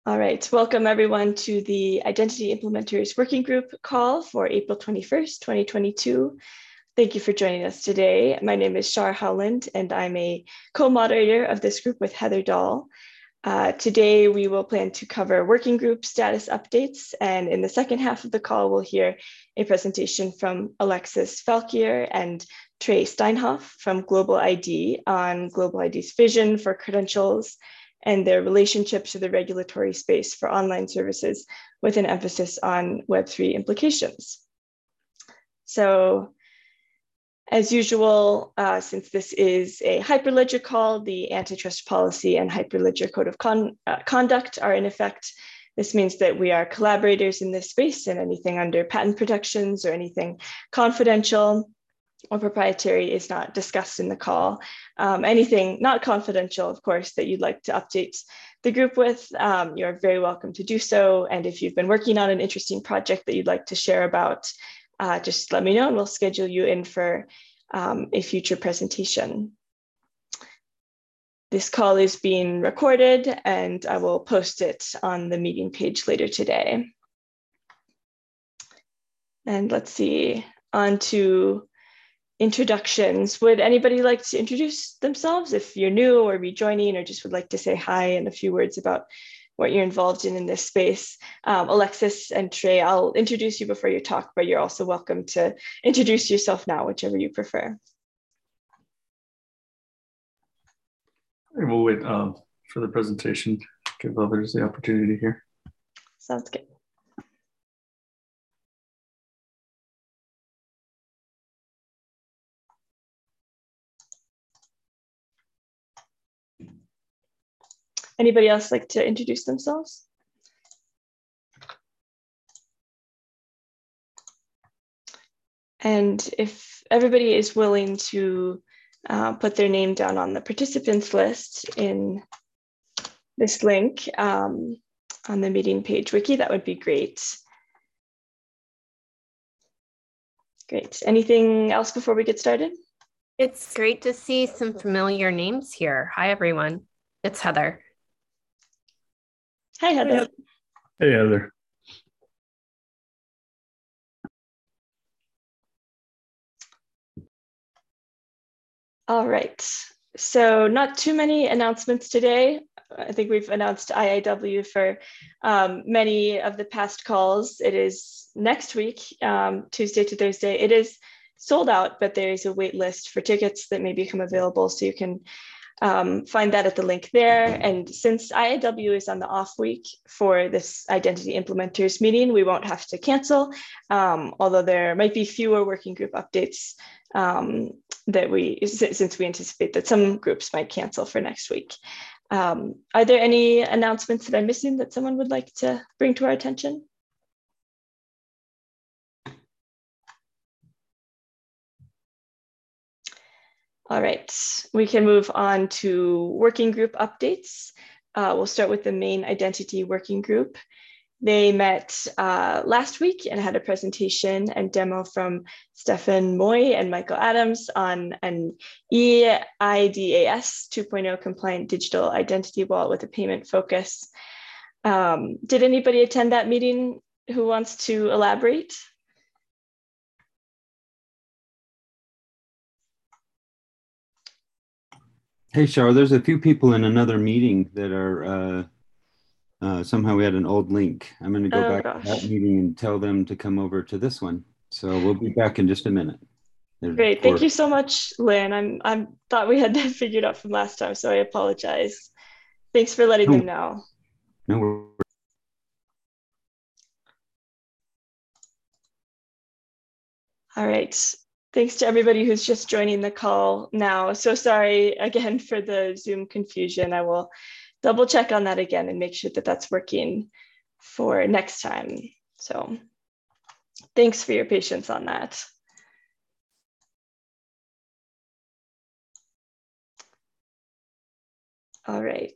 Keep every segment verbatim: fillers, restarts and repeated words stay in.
All right, welcome everyone to the Identity Implementers Working Group call for April twenty-first, twenty twenty-two. Thank you for joining us today. My name is Shar Howland and I'm a co-moderator of this group with Heather Dahl. Uh, today we will plan to cover working group status updates, and in the second half of the call we'll hear a presentation from Alexis Falkier and Trey Steinhoff from Global I D on Global I D's vision for credentials and their relationship to the regulatory space for online services, with an emphasis on Web three implications. So, as usual, uh, since this is a Hyperledger call, the antitrust policy and Hyperledger code of con uh, conduct are in effect. This means that we are collaborators in this space, and anything under patent protections or anything confidential or proprietary is not discussed in the call. Um, anything not confidential, of course, that you'd like to update the group with, um, you're very welcome to do so. And if you've been working on an interesting project that you'd like to share about, uh, just let me know and we'll schedule you in for um, a future presentation. This call is being recorded and I will post it on the meeting page later today. And let's see, on to introductions. Would anybody like to introduce themselves if you're new or rejoining, or just would like to say hi and a few words about what you're involved in in this space? Um, Alexis and Trey, I'll introduce you before you talk, but you're also welcome to introduce yourself now, whichever you prefer. We'll wait um, for the presentation, give others the opportunity here. Sounds good. Anybody else like to introduce themselves? And if everybody is willing to uh, put their name down on the participants list in this link um, on the meeting page wiki, that would be great. Great. Anything else before we get started? It's great to see some familiar names here. Hi, everyone. It's Heather. Hi, Heather. Hey, Heather. All right. So not too many announcements today. I think we've announced I I W for um, many of the past calls. It is next week, um, Tuesday to Thursday. It is sold out, but there is a wait list for tickets that may become available. So you can um, find that at the link there. And since I I W is on the off week for this Identity Implementers meeting, we won't have to cancel, um, although there might be fewer working group updates um, that we, since we anticipate that some groups might cancel for next week. Um, are there any announcements that I'm missing that someone would like to bring to our attention? All right, we can move on to working group updates. Uh, we'll start with the main identity working group. They met uh, last week and had a presentation and demo from Stefan Moy and Michael Adams on an E I D A S two point oh compliant digital identity wallet with a payment focus. Um, did anybody attend that meeting who wants to elaborate? Hey, Shar, there's a few people in another meeting that are, uh, uh, somehow we had an old link. I'm going to go Oh, back gosh. to that meeting and tell them to come over to this one. So we'll be back in just a minute. They're Great, for... thank you so much, Lynn. I'm I'm thought we had that figured out from last time, so I apologize. Thanks for letting no, them know. No worries. All right. Thanks to everybody who's just joining the call now. So sorry again for the Zoom confusion. I will double check on that again and make sure that that's working for next time. So thanks for your patience on that. All right.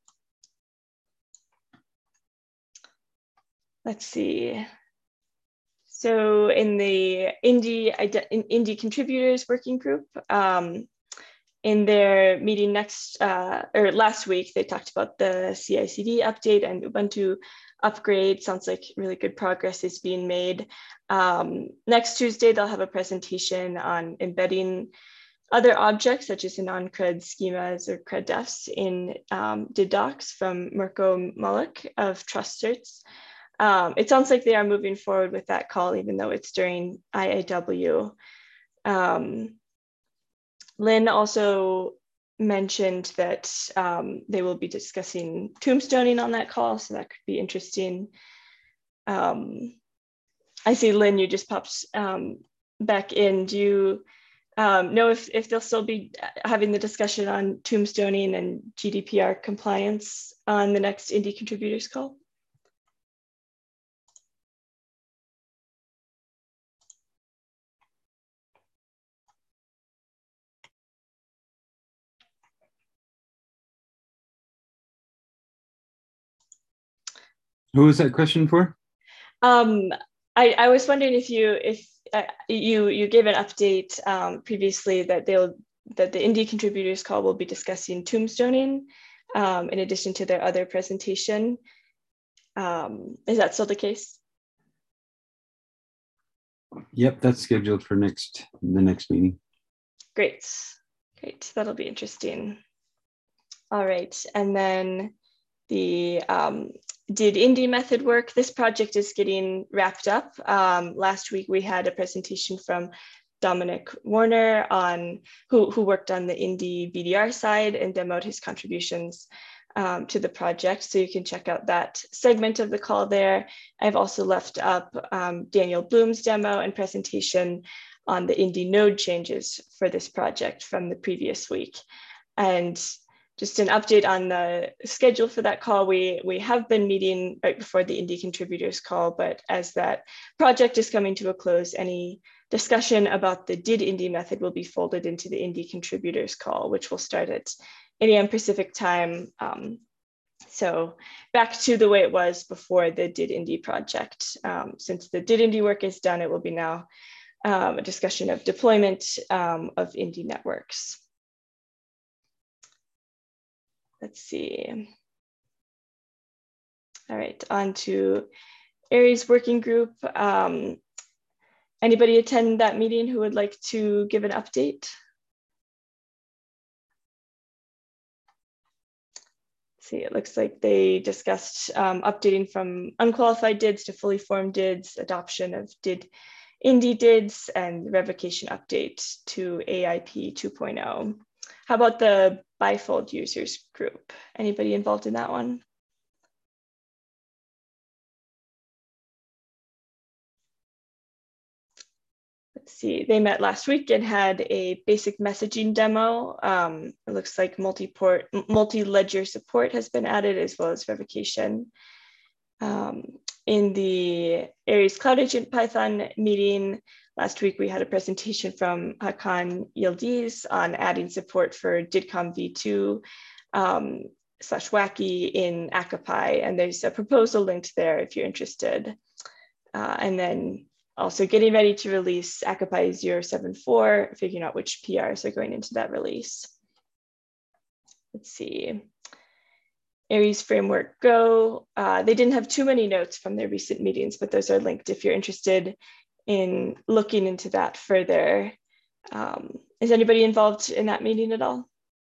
Let's see. So in the Indie, in Indie Contributors Working Group, um, in their meeting next, uh, or last week, they talked about the C I C D update and Ubuntu upgrade. Sounds like really good progress is being made. Um, next Tuesday, they'll have a presentation on embedding other objects such as non-CRUD schemas or CRUD defs in um, D I D docs from Mirko Mullick of TrustCerts. Um, it sounds like they are moving forward with that call, even though it's during I A W. Um, Lynn also mentioned that um, they will be discussing tombstoning on that call, so that could be interesting. Um, I see, Lynn, you just popped um, back in. Do you um, know if, if they'll still be having the discussion on tombstoning and G D P R compliance on the next Indie contributors call? Who was that question for? Um, I, I was wondering if you if uh, you you gave an update um, previously that they'll that the Indie contributors call will be discussing tombstoning um, in addition to their other presentation. Um, is that still the case? Yep, that's scheduled for next the next meeting. Great, great. That'll be interesting. All right, and then the um, did Indie method work? This project is getting wrapped up. Um, last week we had a presentation from Dominic Warner on who, who worked on the Indie B D R side and demoed his contributions um, to the project. So you can check out that segment of the call there. I've also left up um, Daniel Bloom's demo and presentation on the Indie node changes for this project from the previous week. And just an update on the schedule for that call. We, we have been meeting right before the Indie contributors call, but as that project is coming to a close, any discussion about the did Indie method will be folded into the Indie contributors call, which will start at eight A M Pacific time. Um, so back to the way it was before the did Indie project. Um, since the did Indie work is done, it will be now um, a discussion of deployment um, of Indie networks. Let's see. All right, on to Aries working group. Um, anybody attend that meeting who would like to give an update? Let's see, it looks like they discussed um, updating from unqualified D I Ds to fully formed D I Ds, adoption of D I D, Indie D I Ds, and revocation update to A I P two point oh. How about the bifold users group? Anybody involved in that one? Let's see, they met last week and had a basic messaging demo. Um, it looks like multi-port, multi-ledger support has been added as well as revocation. Um, in the Aries Cloud Agent Python meeting last week, we had a presentation from Hakan Yildiz on adding support for DIDCOM v two um, slash wacky in Akapai, and there's a proposal linked there if you're interested. Uh, and then also getting ready to release Akapai zero seven four, figuring out which P Rs are going into that release. Let's see. Aries Framework Go. Uh, they didn't have too many notes from their recent meetings, but those are linked if you're interested in looking into that further. Um, is anybody involved in that meeting at all?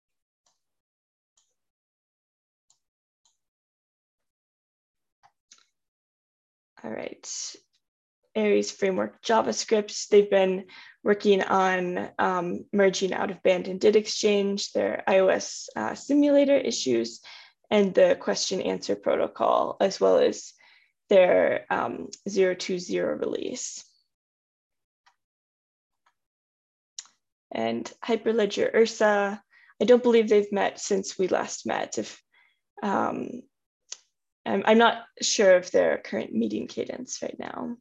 All right. Aries Framework JavaScript. They've been working on um, merging out of band and D I D exchange, their iOS uh, simulator issues, and the question answer protocol, as well as their um, zero two zero release. And Hyperledger Ursa, I don't believe they've met since we last met. If um, I'm, I'm not sure of their current meeting cadence right now.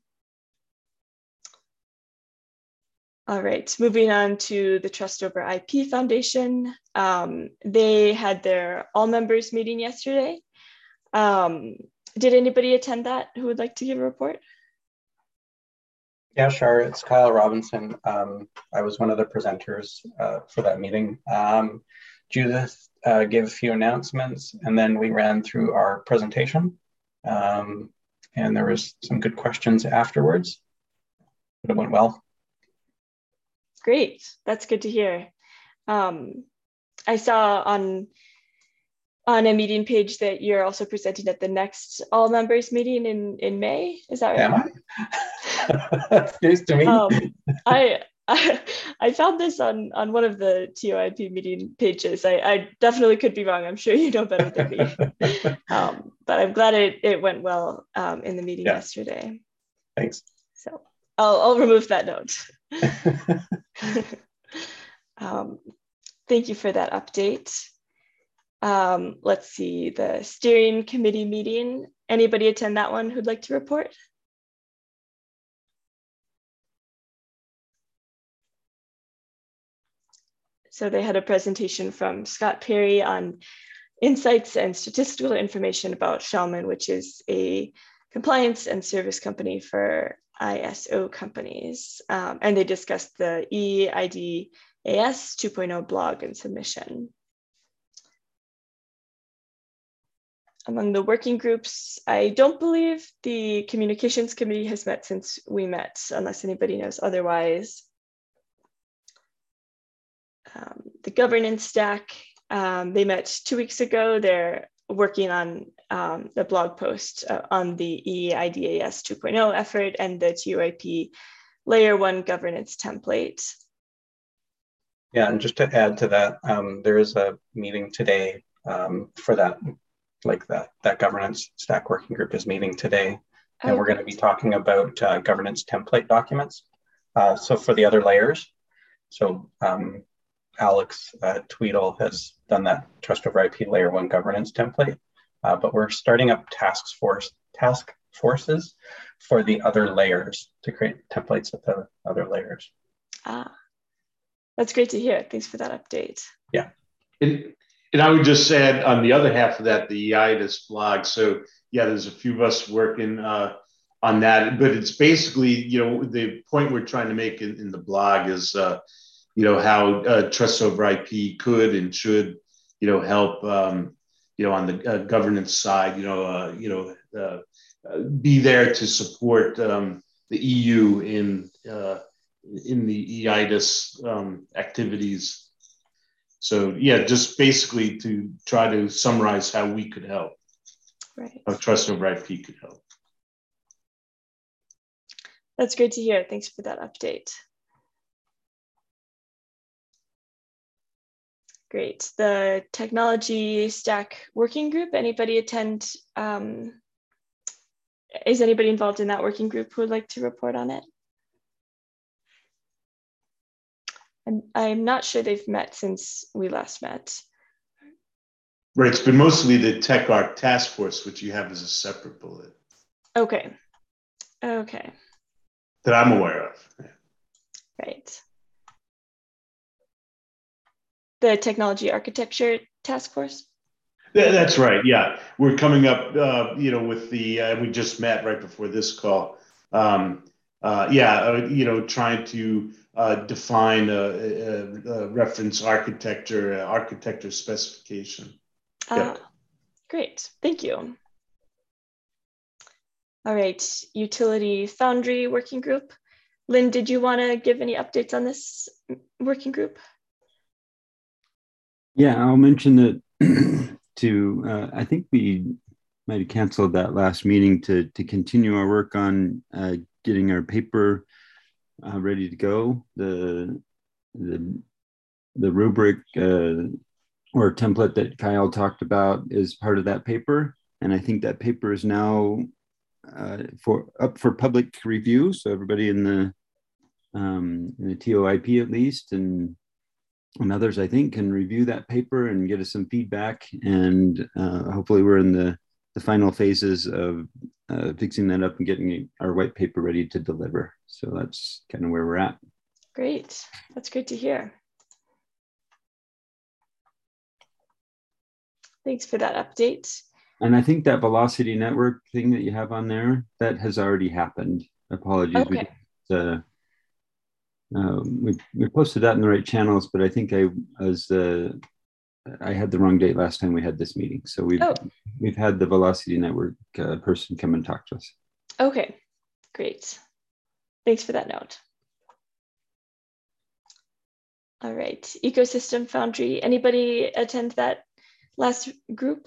All right, moving on to the Trust Over I P Foundation. Um, they had their all members meeting yesterday. Um, did anybody attend that who would like to give a report? Yeah, sure. It's Kyle Robinson. Um, I was one of the presenters uh, for that meeting. Um, Judith uh, gave a few announcements, and then we ran through our presentation. Um, and there was some good questions afterwards. But it went well. Great. That's good to hear. Um, I saw on on a meeting page that you're also presenting at the next all members meeting in, in May. Is that right? Am I? That's news to me. Um, I, I I found this on, on one of the T O I P meeting pages. I, I definitely could be wrong. I'm sure you know better than me. um, but I'm glad it, it went well um, in the meeting yeah. yesterday. Thanks. So I'll, I'll remove that note. um, thank you for that update. Um, let's see, the steering committee meeting. Anybody attend that one who'd like to report? So they had a presentation from Scott Perry on insights and statistical information about Shellman, which is a compliance and service company for I S O companies. Um, and they discussed the E I D A S two point oh blog and submission. Among the working groups, I don't believe the communications committee has met since we met, unless anybody knows otherwise. Um, the governance stack, um, they met two weeks ago. They're working on um, the blog post uh, on the E I D A S two point oh effort and the T O I P layer one governance template. Yeah, and just to add to that, um, there is a meeting today um, for that. Like that, that governance stack working group is meeting today. And oh, we're going to be talking about uh, governance template documents. Uh, so for the other layers, so um, Alex uh, Tweedle has done that Trust over I P layer one governance template, uh, but we're starting up task force task forces for the other layers to create templates of the other layers. Ah, that's great to hear. Thanks for that update. Yeah. It, And I would just add on the other half of that, the E I D A S blog. So yeah, there's a few of us working uh, on that, but it's basically, you know, the point we're trying to make in, in the blog is, uh, you know, how uh, Trust over I P could and should, you know, help, um, you know, on the uh, governance side, you know, uh, you know, uh, uh, be there to support um, the E U in uh, in the E I D A S um, activities. So yeah, just basically to try to summarize how we could help. Right. How Trust over I P could help. That's great to hear. Thanks for that update. Great. The technology stack working group, anybody attend? Um, is anybody involved in that working group who would like to report on it? I'm, I'm not sure they've met since we last met. Right, it's been mostly the TechArc task force, which you have as a separate bullet. Okay, okay. That I'm aware of. Right. The technology architecture task force? Yeah, that's right, yeah. We're coming up, uh, you know, with the, uh, we just met right before this call. Um, uh, yeah, uh, you know, trying to uh, define a, a, a reference architecture, uh, architecture specification. Uh, Yep. Great, thank you. All right, Utility Foundry Working Group. Lynn, did you want to give any updates on this working group? Yeah, I'll mention that to, uh, I think we might have canceled that last meeting to, to continue our work on uh, getting our paper uh, ready to go. The, the, the rubric uh, or template that Kyle talked about is part of that paper. And I think that paper is now uh, for up for public review. So everybody in the, um, in the T O I P at least, and and others, I think, can review that paper and get us some feedback. And uh, hopefully we're in the, the final phases of uh, fixing that up and getting our white paper ready to deliver. So that's kind of where we're at. Great. That's great to hear. Thanks for that update. And I think that Velocity Network thing that you have on there, that has already happened. Apologies. Okay. We did uh, uh, we, we posted that in the right channels, but I think I was uh, I had the wrong date last time we had this meeting. So we've Oh. we've had the Velocity Network uh, person come and talk to us. Okay, great. Thanks for that note. All right, Ecosystem Foundry. Anybody attend that last group?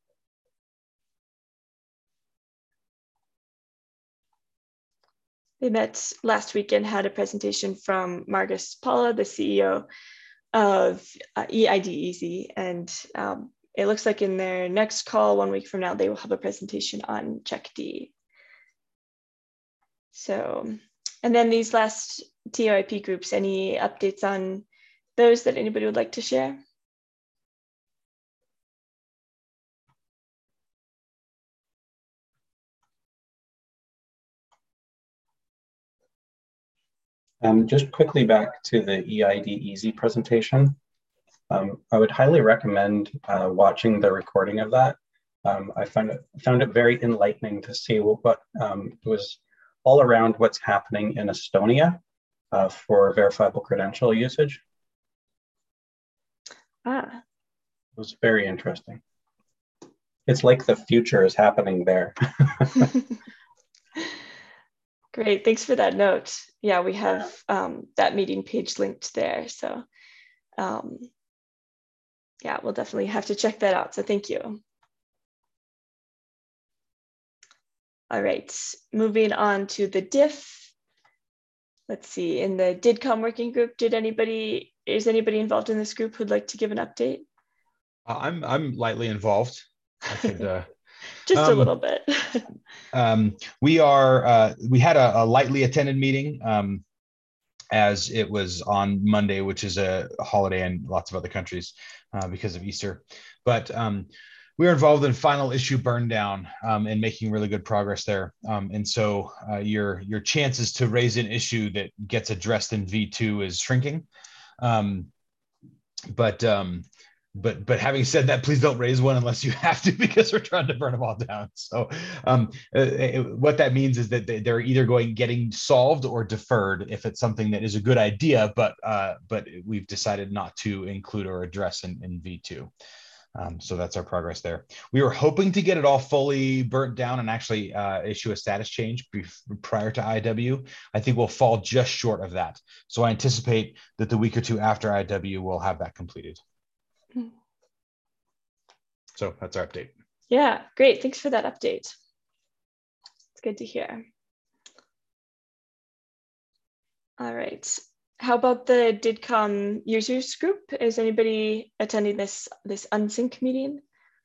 They met last week and had a presentation from Margus Paula, the C E O of uh, E I D Easy. And um, it looks like in their next call, one week from now, they will have a presentation on CheckD. So, and then these last T O I P groups, any updates on those that anybody would like to share? Um, just quickly back to the E I D Easy presentation. Um, I would highly recommend uh, watching the recording of that. Um, I found it, found it very enlightening to see what, what um, was all around what's happening in Estonia uh, for verifiable credential usage. Ah. It was very interesting. It's like the future is happening there. Great, thanks for that note. Yeah, we have um, that meeting page linked there. So um, yeah, we'll definitely have to check that out. So thank you. All right, moving on to the diff. Let's see, in the DIDCOM working group, did anybody, is anybody involved in this group who'd like to give an update? Uh, I'm I'm lightly involved. I could uh, just um, a little bit. um, we are uh, we had a, a lightly attended meeting um, as it was on Monday, which is a holiday in lots of other countries uh, because of Easter. But um, we are involved in final issue burn down um, and making really good progress there. Um, and so uh, your your chances to raise an issue that gets addressed in V two is shrinking. Um, but um, But but having said that, please don't raise one unless you have to, because we're trying to burn them all down. So um, uh, what that means is that they're either going getting solved or deferred if it's something that is a good idea, but uh, but we've decided not to include or address in, in V two. Um, so that's our progress there. We were hoping to get it all fully burnt down and actually uh, issue a status change prior to I W. I think we'll fall just short of that. So I anticipate that the week or two after I W, we'll have that completed. So that's our update. Yeah, great. Thanks for that update. It's good to hear. All right. How about the DIDCOM users group? Is anybody attending this, this unsync meeting?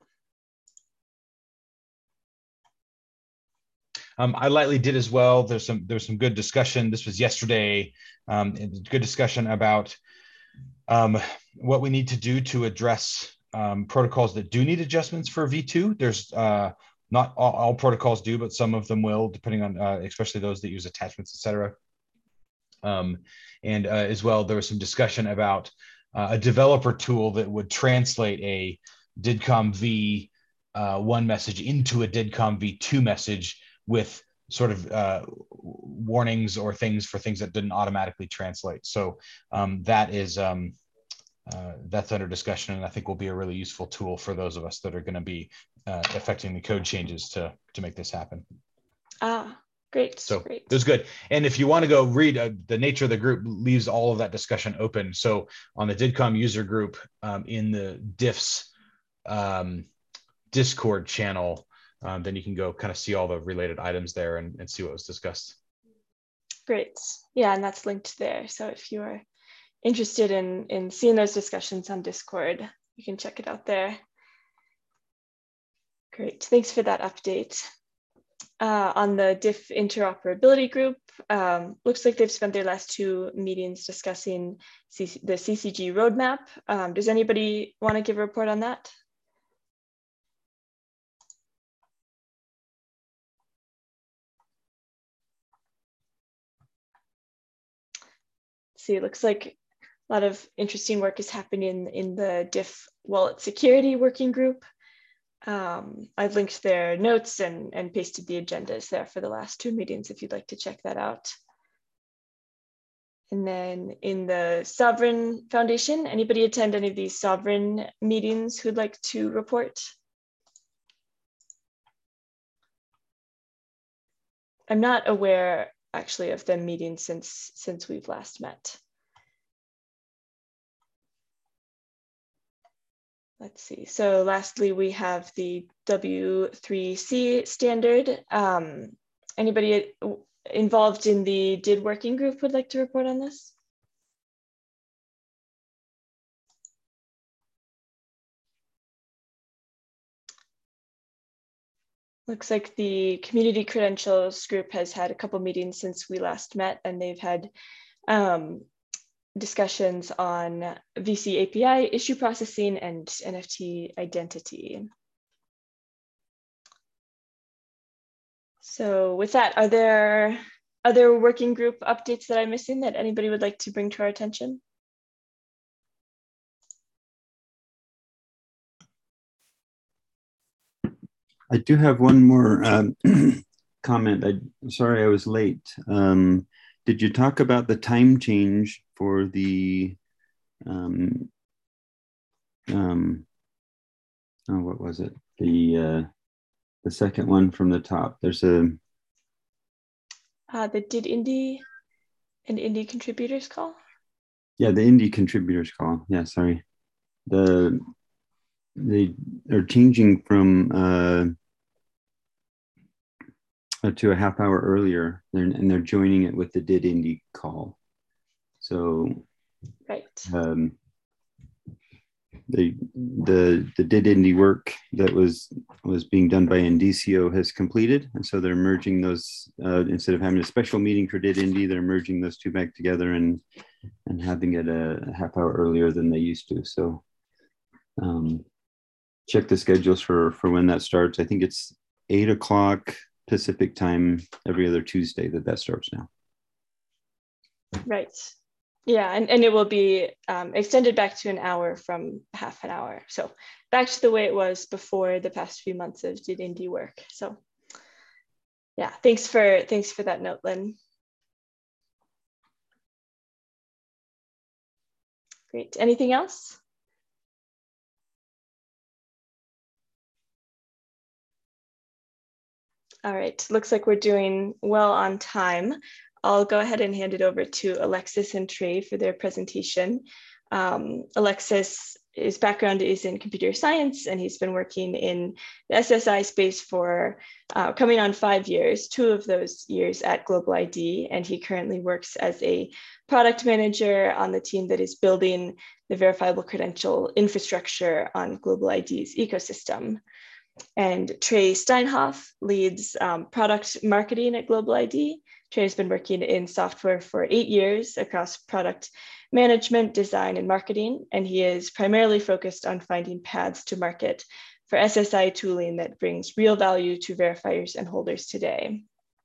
Um, I lightly did as well. There's some there's some good discussion. This was yesterday. Um, good discussion about um, what we need to do to address um, protocols that do need adjustments for V two. There's uh, not all, all protocols do, but some of them will, depending on uh, especially those that use attachments, et cetera. Um, and uh, as well, there was some discussion about uh, a developer tool that would translate a DIDCOM V one message into a DIDCOM V two message with sort of uh, warnings or things for things that didn't automatically translate. So um, that is um, uh, that's under discussion, and I think will be a really useful tool for those of us that are going to be uh, affecting the code changes to to make this happen. Ah. Great. So great. it was good. And if you want to go read, uh, the nature of the group leaves all of that discussion open. So on the DIDCOM user group um, in the diffs um, Discord channel, um, then you can go kind of see all the related items there and, and see what was discussed. Great. Yeah, and that's linked there. So if you are interested in, in seeing those discussions on Discord, you can check it out there. Great. Thanks for that update. Uh, on the diff interoperability group, um, looks like they've spent their last two meetings discussing C C the C C G roadmap. Um, does anybody want to give a report on that? See, it looks like a lot of interesting work is happening in, in the diff wallet security working group. Um, I've linked their notes and, and pasted the agendas there for the last two meetings if you'd like to check that out. And then in the Sovereign Foundation, anybody attend any of these Sovereign meetings who'd like to report? I'm not aware actually of them meeting since, since we've last met. Let's see. So lastly, we have the W three C standard. Um, anybody involved in the D I D working group would like to report on this? Looks like the community credentials group has had a couple meetings since we last met, and they've had um, discussions on V C A P I issue processing and N F T identity. So with that, are there other working group updates that I'm missing that anybody would like to bring to our attention? I do have one more um, comment. I'm sorry I was late. Um, did you talk about the time change for the, um, um, oh, what was it? The, uh, the second one from the top. There's a... Uh, the Did Indie and Indie contributors call? Yeah, the Indie contributors call. Yeah, sorry. The, they are changing from, uh, to a half hour earlier, and they're joining it with the Did Indie call. So, right. Um, the the the Did Indie work that was was being done by Indicio has completed, and so they're merging those. Uh, instead of having a special meeting for Did Indie, they're merging those two back together and and having it a, a half hour earlier than they used to. So, um, check the schedules for for when that starts. I think it's eight o'clock Pacific time every other Tuesday that that starts now. Right. Yeah, and, and it will be um, extended back to an hour from half an hour. So back to the way it was before the past few months of Did Indie work. So yeah, thanks for thanks for that note, Lynn. Great. Anything else? All right, looks like we're doing well on time. I'll go ahead and hand it over to Alexis and Trey for their presentation. Um, Alexis, his background is in computer science, and he's been working in the S S I space for uh, coming on five years, two of those years at Global I D, and he currently works as a product manager on the team that is building the verifiable credential infrastructure on Global I D's ecosystem. And Trey Steinhoff leads um, product marketing at Global I D. Trey has been working in software for eight years across product management, design, and marketing, and he is primarily focused on finding paths to market for S S I tooling that brings real value to verifiers and holders today.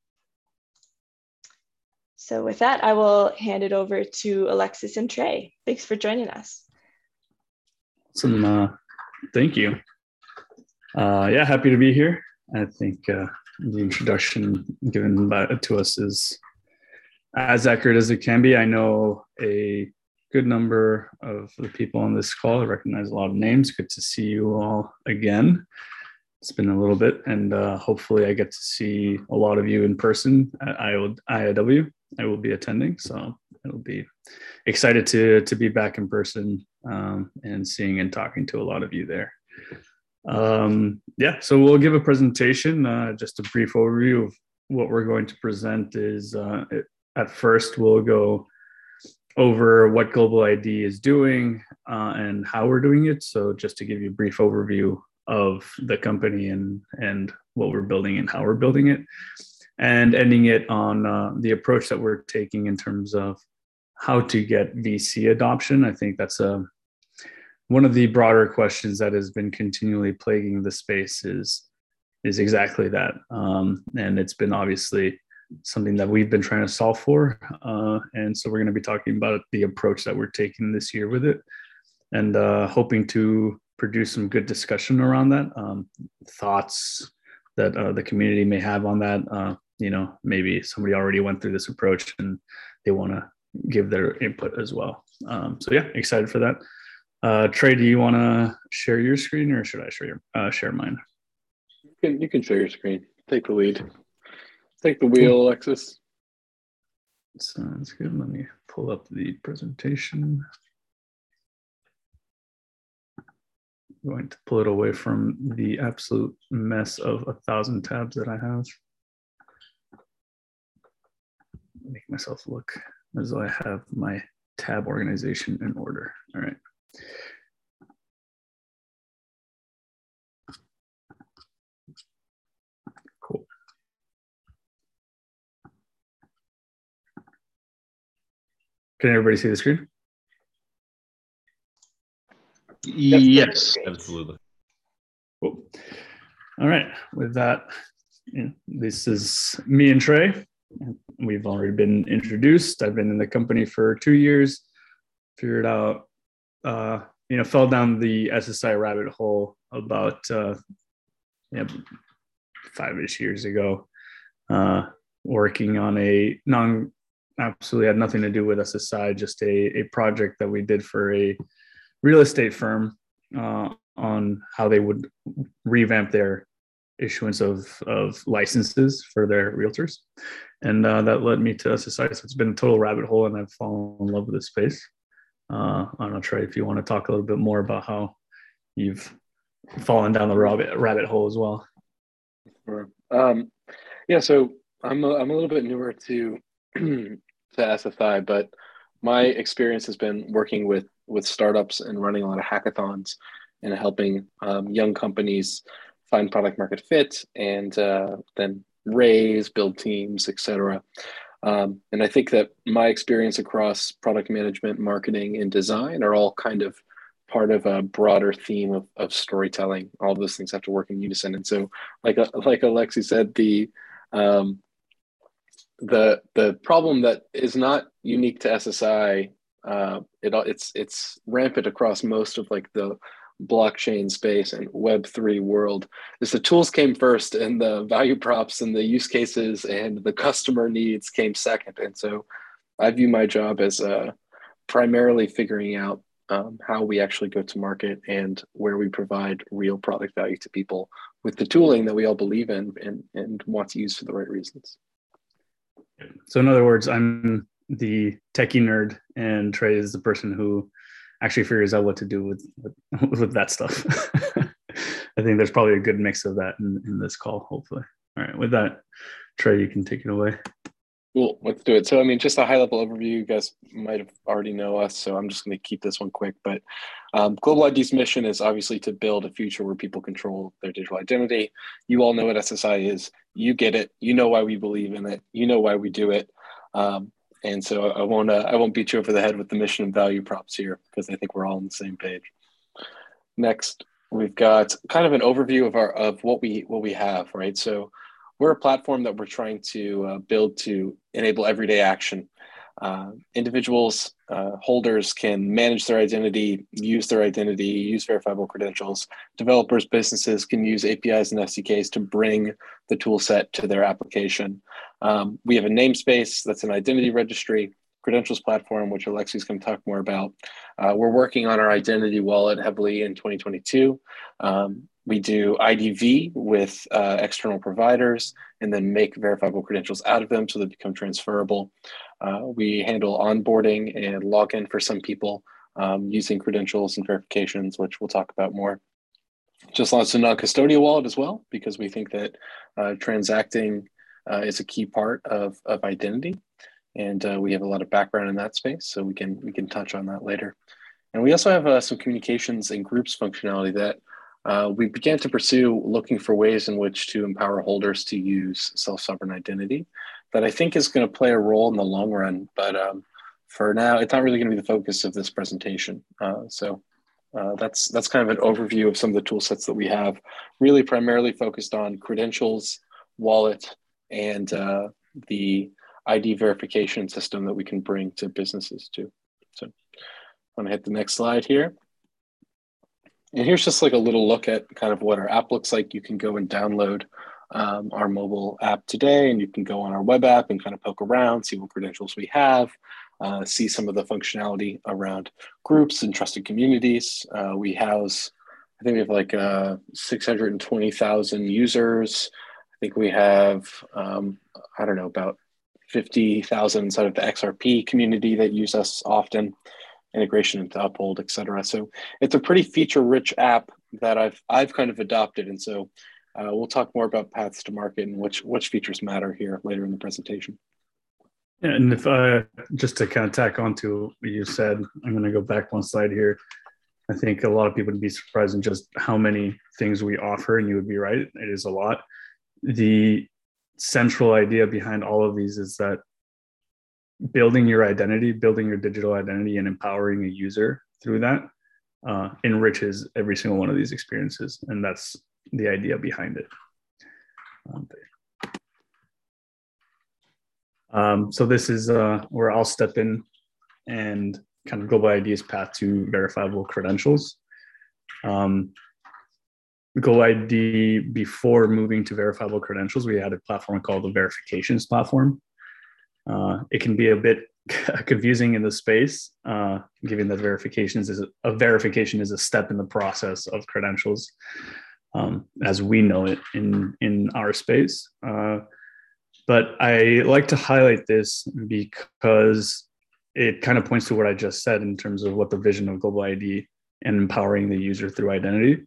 So with that, I will hand it over to Alexis and Trey. Thanks for joining us. Awesome. Uh, thank you. Uh, yeah, happy to be here. I think uh, the introduction given by, to us is as accurate as it can be. I know a good number of the people on this call. I recognize a lot of names. Good to see you all again. It's been a little bit, and uh, hopefully I get to see a lot of you in person at I I W. I will be attending, so it'll be excited to, to be back in person um, and seeing and talking to a lot of you there. Um, yeah, so we'll give a presentation, uh, just a brief overview of what we're going to present is uh, it, at first we'll go over what Global I D is doing uh, and how we're doing it. So just to give you a brief overview of the company and, and what we're building and how we're building it, and ending it on uh, the approach that we're taking in terms of how to get V C adoption. I think that's a one of the broader questions that has been continually plaguing the space is, is exactly that. Um, and it's been obviously something that we've been trying to solve for. Uh, and so we're going to be talking about the approach that we're taking this year with it, and uh, hoping to produce some good discussion around that, um, thoughts that uh, the community may have on that. Uh, you know, maybe somebody already went through this approach and they want to give their input as well. Um, so yeah, excited for that. Uh, Trey, do you want to share your screen or should I share your, uh, share mine? You can, you can share your screen. Take the lead. Take the wheel, Alexis. Sounds good. Let me pull up the presentation. I'm going to pull it away from the absolute mess of a thousand tabs that I have. Make myself look as though I have my tab organization in order. All right. Cool. Can everybody see the screen? Yes, Absolutely. Cool. All right. With that, you know, this is me and Trey. We've already been introduced. I've been in the company for two years. Figured out, uh, you know, fell down the S S I rabbit hole about uh, you know, five-ish years ago, uh, working on a non, absolutely had nothing to do with S S I, just a, a project that we did for a real estate firm uh, on how they would revamp their issuance of, of licenses for their realtors. And uh, that led me to S S I. So it's been a total rabbit hole and I've fallen in love with this space. Uh, I don't know, Trey, if you want to talk a little bit more about how you've fallen down the rabbit, rabbit hole as well. Sure. Um, yeah, so I'm a, I'm a little bit newer to, to S S I, but my experience has been working with, with startups and running a lot of hackathons and helping um, young companies find product market fit and uh, then raise, build teams, et cetera. Um, and I think that my experience across product management, marketing, and design are all kind of part of a broader theme of, of storytelling. All of those things have to work in unison. And so, like like Alexi said, the um, the the problem that is not unique to S S I, uh, it it's it's rampant across most of like the blockchain space and Web three world, is the tools came first and the value props and the use cases and the customer needs came second. And so I view my job as uh, primarily figuring out um, how we actually go to market and where we provide real product value to people with the tooling that we all believe in and, and want to use for the right reasons. So in other words, I'm the techie nerd and Trey is the person who actually figures out what to do with with, with that stuff. I think there's probably a good mix of that in, in this call, hopefully. All right, with that, Trey, you can take it away. Cool, let's do it. So, I mean, just a high level overview, you guys might have already know us, so I'm just going to keep this one quick. But um, Global I D's mission is obviously to build a future where people control their digital identity. You all know what S S I is. You get it. You know why we believe in it. You know why we do it. Um, and so I won't uh, I won't beat you over the head with the mission and value props here because I think we're all on the same page. Next, we've got kind of an overview of our of what we what we have, right? So we're a platform that we're trying to uh, build to enable everyday action. Uh, individuals, uh, holders can manage their identity, use their identity, use verifiable credentials. Developers, businesses can use A P Is and S D Ks to bring the tool set to their application. Um, we have a namespace that's an identity registry, credentials platform, which Alexi's going to talk more about. Uh, we're working on our identity wallet heavily in twenty twenty-two. Um, we do I D V with uh, external providers and then make verifiable credentials out of them so they become transferable. Uh, we handle onboarding and login for some people um, using credentials and verifications, which we'll talk about more. Just launched a non-custodial wallet as well, because we think that uh, transacting uh, is a key part of, of identity. And uh, we have a lot of background in that space, so we can, we can touch on that later. And we also have uh, some communications and groups functionality that uh, we began to pursue, looking for ways in which to empower holders to use self-sovereign identity that I think is going to play a role in the long run. But um, for now, it's not really going to be the focus of this presentation. Uh, so uh, that's, that's kind of an overview of some of the tool sets that we have, really primarily focused on credentials, wallet, and uh, the I D verification system that we can bring to businesses too. So I'm going to hit the next slide here. And here's just like a little look at kind of what our app looks like. You can go and download um, our mobile app today, and you can go on our web app and kind of poke around, see what credentials we have. uh, see some of the functionality around groups and trusted communities. Uh, we house, I think we have like uh, six hundred twenty thousand users. I think we have, um, I don't know, about fifty thousand inside of the X R P community that use us often, integration into Uphold, et cetera. So it's a pretty feature-rich app that I've I've kind of adopted. And so uh, we'll talk more about paths to market and which, which features matter here later in the presentation. Yeah, and if uh, just to kind of tack on to what you said, I'm going to go back one slide here. I think a lot of people would be surprised in just how many things we offer, and you would be right. It is a lot. The central idea behind all of these is that building your identity, building your digital identity, and empowering a user through that uh, enriches every single one of these experiences. And that's the idea behind it. Um, um, so this is uh, where I'll step in and kind of Global I D's path to verifiable credentials. Um, Global I D, before moving to verifiable credentials, we had a platform called the verifications platform. Uh, it can be a bit confusing in the space, uh, given that verifications is a, a verification is a step in the process of credentials, um, as we know it in in our space. Uh, but I like to highlight this because it kind of points to what I just said in terms of what the vision of Global I D and empowering the user through identity.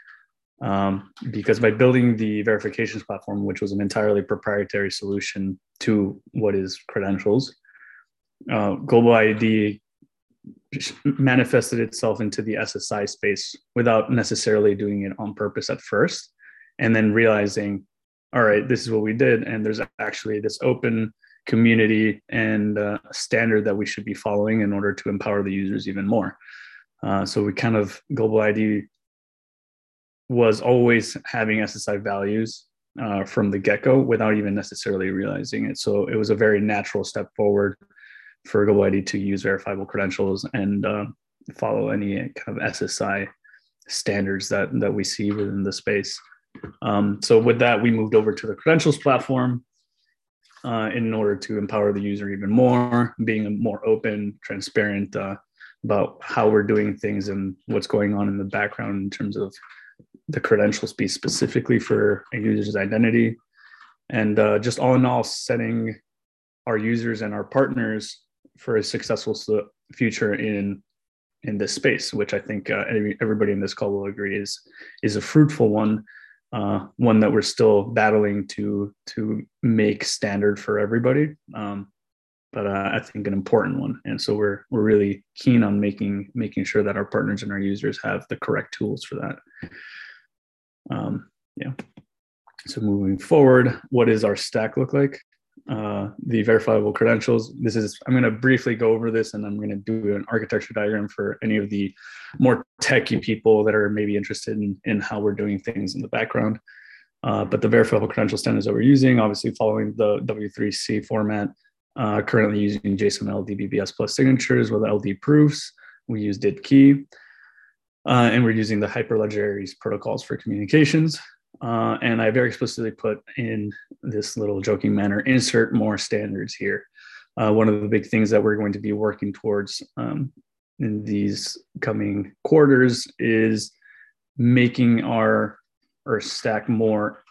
Um, because by building the verifications platform, which was an entirely proprietary solution to what is credentials, uh, Global I D manifested itself into the S S I space without necessarily doing it on purpose at first, and then realizing, all right, this is what we did, and there's actually this open community and uh, standard that we should be following in order to empower the users even more. Uh, so we kind of, Global I D was always having S S I values uh, from the get-go without even necessarily realizing it. So it was a very natural step forward for Global I D to use verifiable credentials and uh, follow any kind of S S I standards that, that we see within the space. Um, so with that, we moved over to the credentials platform uh, in order to empower the user even more, being more open, transparent uh, about how we're doing things and what's going on in the background in terms of the credentials piece specifically for a user's identity. And uh, just all in all, setting our users and our partners for a successful future in in this space, which I think uh, everybody in this call will agree is is a fruitful one, uh, one that we're still battling to to make standard for everybody, um, but uh, I think an important one. And so we're we're really keen on making making sure that our partners and our users have the correct tools for that. Um, yeah. So moving forward, what does our stack look like? Uh, the verifiable credentials. This is, I'm going to briefly go over this, and I'm going to do an architecture diagram for any of the more techie people that are maybe interested in, in how we're doing things in the background. Uh, but the verifiable credential standards that we're using, obviously following the W three C format, uh, currently using JSON L D B B S plus signatures with L D proofs. We use D I D key. Uh, and we're using the Hyperledger Aries protocols for communications. Uh, and I very explicitly put in this little joking manner, insert more standards here. Uh, one of the big things that we're going to be working towards um, in these coming quarters is making our, our stack more,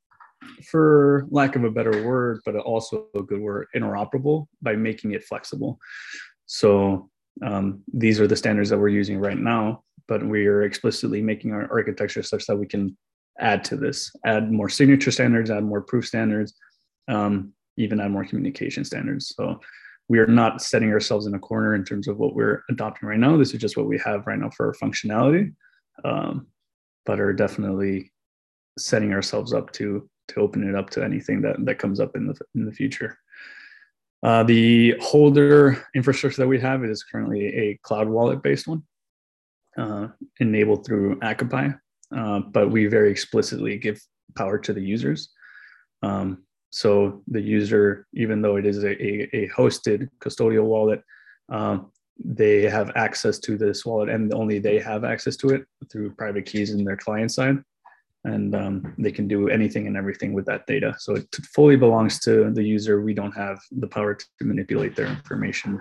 for lack of a better word, but also a good word, interoperable by making it flexible. So um, these are the standards that we're using right now, but we are explicitly making our architecture such that we can add to this, add more signature standards, add more proof standards, um, even add more communication standards. So we are not setting ourselves in a corner in terms of what we're adopting right now. This is just what we have right now for our functionality, um, but are definitely setting ourselves up to, to open it up to anything that, that comes up in the, in the future. Uh, the holder infrastructure that we have is currently a cloud wallet based one, uh, enabled through Akapai. Uh, but we very explicitly give power to the users. Um, so the user, even though it is a, a, a hosted custodial wallet, um, they have access to this wallet, and only they have access to it through private keys in their client side. And um, they can do anything and everything with that data. So it fully belongs to the user. We don't have the power to manipulate their information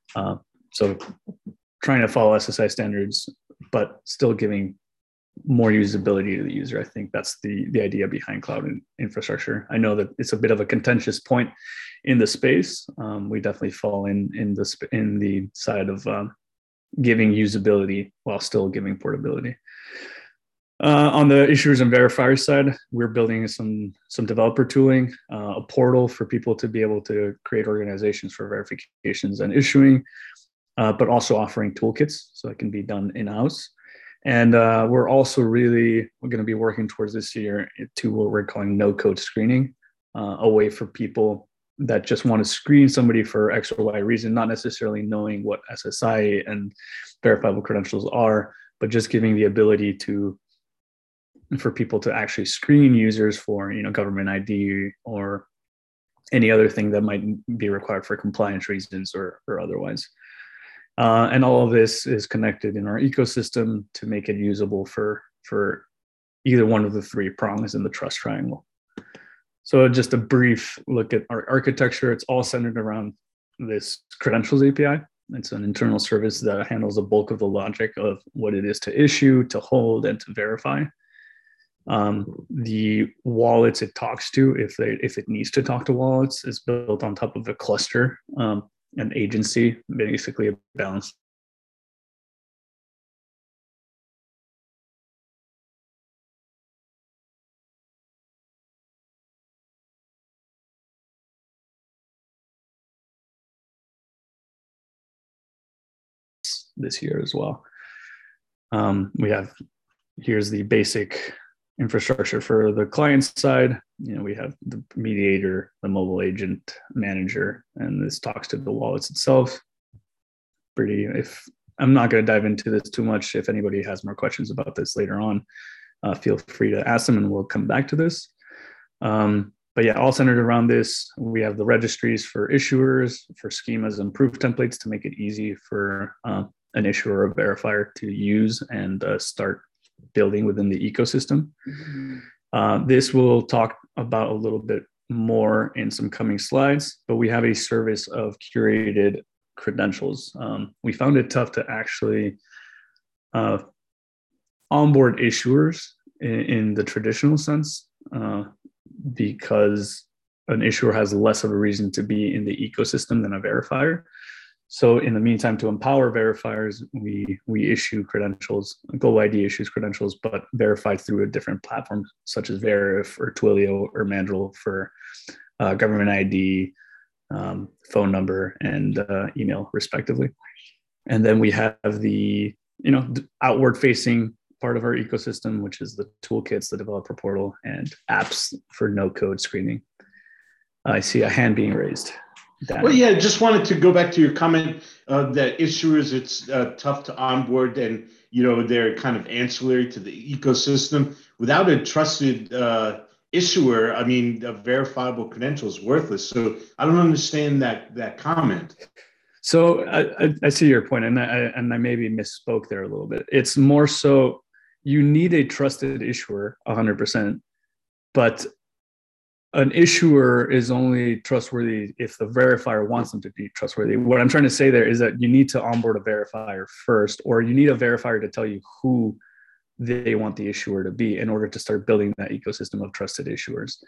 Uh, so trying to follow S S I standards, but still giving more usability to the user. I think that's the, the idea behind cloud infrastructure. I know that it's a bit of a contentious point in the space. Um, we definitely fall in, in, the, in the side of um, giving usability while still giving portability. Uh, on the issuers and verifiers side, we're building some some developer tooling, uh, a portal for people to be able to create organizations for verifications and issuing, uh, but also offering toolkits so it can be done in-house. And uh, we're also really we're going to be working towards this year to what we're calling no-code screening, uh, a way for people that just want to screen somebody for X or Y reason, not necessarily knowing what S S I and verifiable credentials are, but just giving the ability to for people to actually screen users for, you know, government I D or any other thing that might be required for compliance reasons or, or otherwise. Uh, and all of this is connected in our ecosystem to make it usable for, for either one of the three prongs in the trust triangle. So just a brief look at our architecture. It's all centered around this credentials A P I. It's an internal service that handles the bulk of the logic of what it is to issue, to hold, and to verify. Um, the wallets it talks to, if they if it needs to talk to wallets, is built on top of a cluster, um, an agency, basically a balance. This year as well. Um, we have, here's the basic infrastructure for the client side. You know, we have the mediator, the mobile agent manager, and this talks to the wallets itself. Pretty, if I'm not going to dive into this too much, if anybody has more questions about this later on, uh, feel free to ask them and we'll come back to this. Um, but yeah, all centered around this. We have the registries for issuers, for schemas and proof templates to make it easy for uh, an issuer or verifier to use and uh, start building within the ecosystem. Mm-hmm. Uh, this we'll talk about a little bit more in some coming slides, but we have a service of curated credentials. Um, we found it tough to actually uh, onboard issuers in, in the traditional sense uh, because an issuer has less of a reason to be in the ecosystem than a verifier. So in the meantime, to empower verifiers, we we issue credentials, Global I D issues credentials, but verified through a different platform such as Verif or Twilio or Mandrill for uh, government I D, um, phone number, and uh, email, respectively. And then we have the you know outward facing part of our ecosystem, which is the toolkits, the developer portal, and apps for no code screening. I see a hand being raised. Dan. Well, yeah, just wanted to go back to your comment uh, that issuers, it's uh, tough to onboard and, you know, they're kind of ancillary to the ecosystem. Without a trusted uh, issuer, I mean, a verifiable credential is worthless. So I don't understand that that comment. So I, I see your point, and I, and I maybe misspoke there a little bit. It's more so you need a trusted issuer one hundred percent, but an issuer is only trustworthy if the verifier wants them to be trustworthy. What I'm trying to say there is that you need to onboard a verifier first, or you need a verifier to tell you who they want the issuer to be in order to start building that ecosystem of trusted issuers.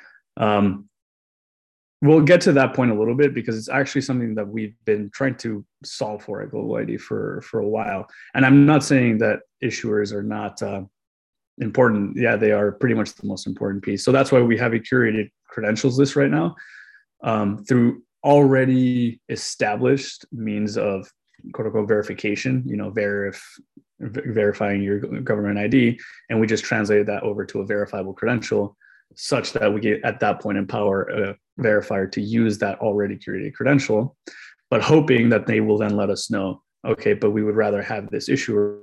Um, we'll get to that point a little bit because it's actually something that we've been trying to solve for at Global I D for, for a while. And I'm not saying that issuers are not uh, important. Yeah, they are pretty much the most important piece. So that's why we have a curated credentials list right now um, through already established means of quote unquote verification, you know, verif, ver- verifying your government I D. And we just translated that over to a verifiable credential such that we get at that point empower a verifier to use that already curated credential, but hoping that they will then let us know, okay, but we would rather have this issuer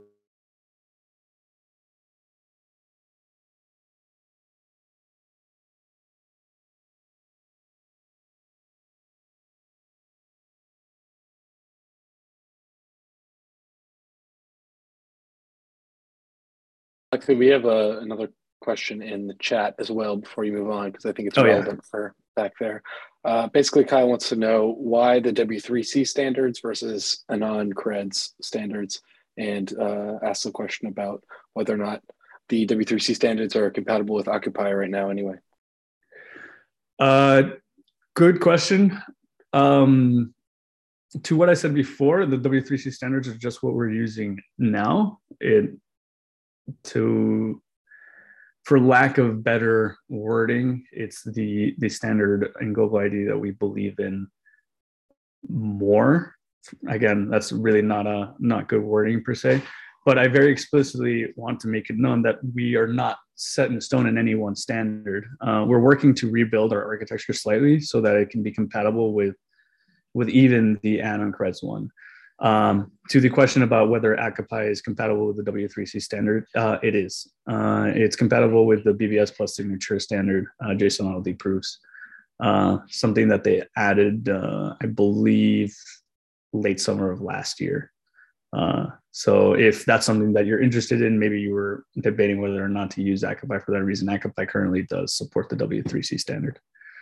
Actually, we have a, another question in the chat as well before you move on, because I think it's oh, relevant yeah. for back there. Uh, basically, Kyle wants to know why the W three C standards versus Anon-Creds standards, and uh, asks the question about whether or not the W three C standards are compatible with Occupy right now anyway. Uh, good question. Um, to what I said before, the W three C standards are just what we're using now. It, to, for lack of better wording, it's the, the standard in Global I D that we believe in more. Again, that's really not a not good wording per se, but I very explicitly want to make it known that we are not set in stone in any one standard. Uh, we're working to rebuild our architecture slightly so that it can be compatible with with even the Anon-Creds one. Um, to the question about whether Occupy is compatible with the W three C standard, uh, it is. Uh, it's compatible with the B B S plus signature standard, uh, JSON L D proofs, uh, something that they added, uh, I believe, late summer of last year. Uh, so if that's something that you're interested in, maybe you were debating whether or not to use Occupy for that reason, Occupy currently does support the W three C standard.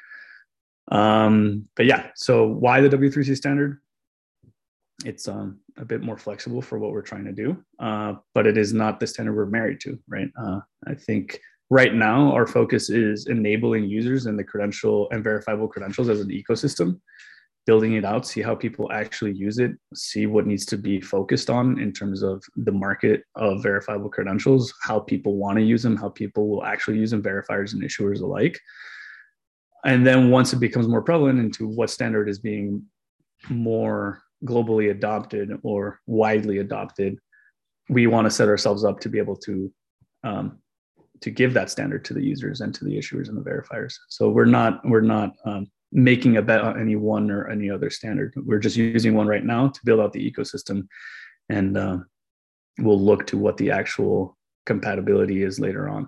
Um, but yeah, so why the W three C standard? It's um, a bit more flexible for what we're trying to do, uh, but it is not the standard we're married to, right? Uh, I think right now our focus is enabling users and the credential and verifiable credentials as an ecosystem, building it out, see how people actually use it, see what needs to be focused on in terms of the market of verifiable credentials, how people want to use them, how people will actually use them, verifiers and issuers alike. And then once it becomes more prevalent into what standard is being more globally adopted or widely adopted, we want to set ourselves up to be able to um, to give that standard to the users and to the issuers and the verifiers. So we're not we're not um, making a bet on any one or any other standard. We're just using one right now to build out the ecosystem, and uh, we'll look to what the actual compatibility is later on.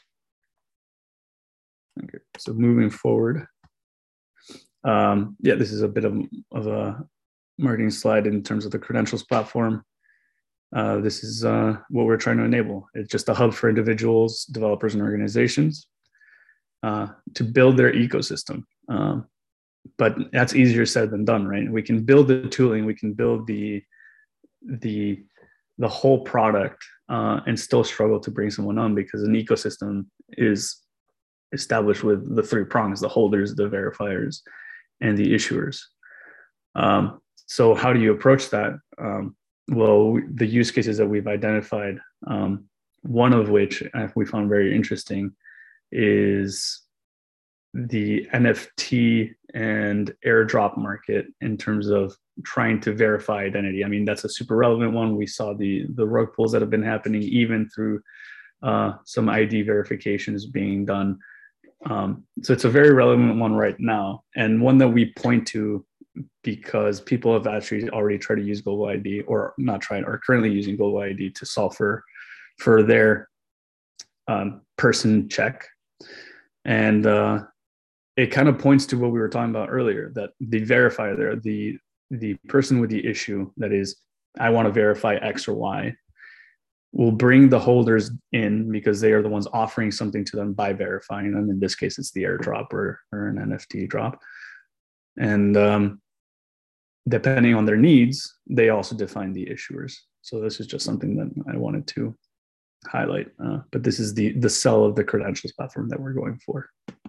Okay, so moving forward, um, yeah, this is a bit of, of a marketing slide in terms of the credentials platform. Uh, this is uh, what we're trying to enable. It's just a hub for individuals, developers, and organizations uh, to build their ecosystem. Um, but that's easier said than done, right? We can build the tooling, we can build the the the whole product, uh, and still struggle to bring someone on because an ecosystem is established with the three prongs: the holders, the verifiers, and the issuers. Um, so how do you approach that? Um, well, the use cases that we've identified, um, one of which we found very interesting is the N F T and airdrop market in terms of trying to verify identity. I mean, that's a super relevant one. We saw the, the rug pulls that have been happening even through uh, some I D verifications being done. Um, so it's a very relevant one right now, and one that we point to because people have actually already tried to use Global I D, or not tried, are currently using Global I D to solve for, for their um, person check. And uh, it kind of points to what we were talking about earlier, that the verifier there, the, the person with the issue that is, I want to verify X or Y, will bring the holders in because they are the ones offering something to them by verifying them. In this case, it's the airdrop or, or an N F T drop. And um, depending on their needs, they also define the issuers. So this is just something that I wanted to highlight. Uh, but this is the, the cell of the credentials platform that we're going for.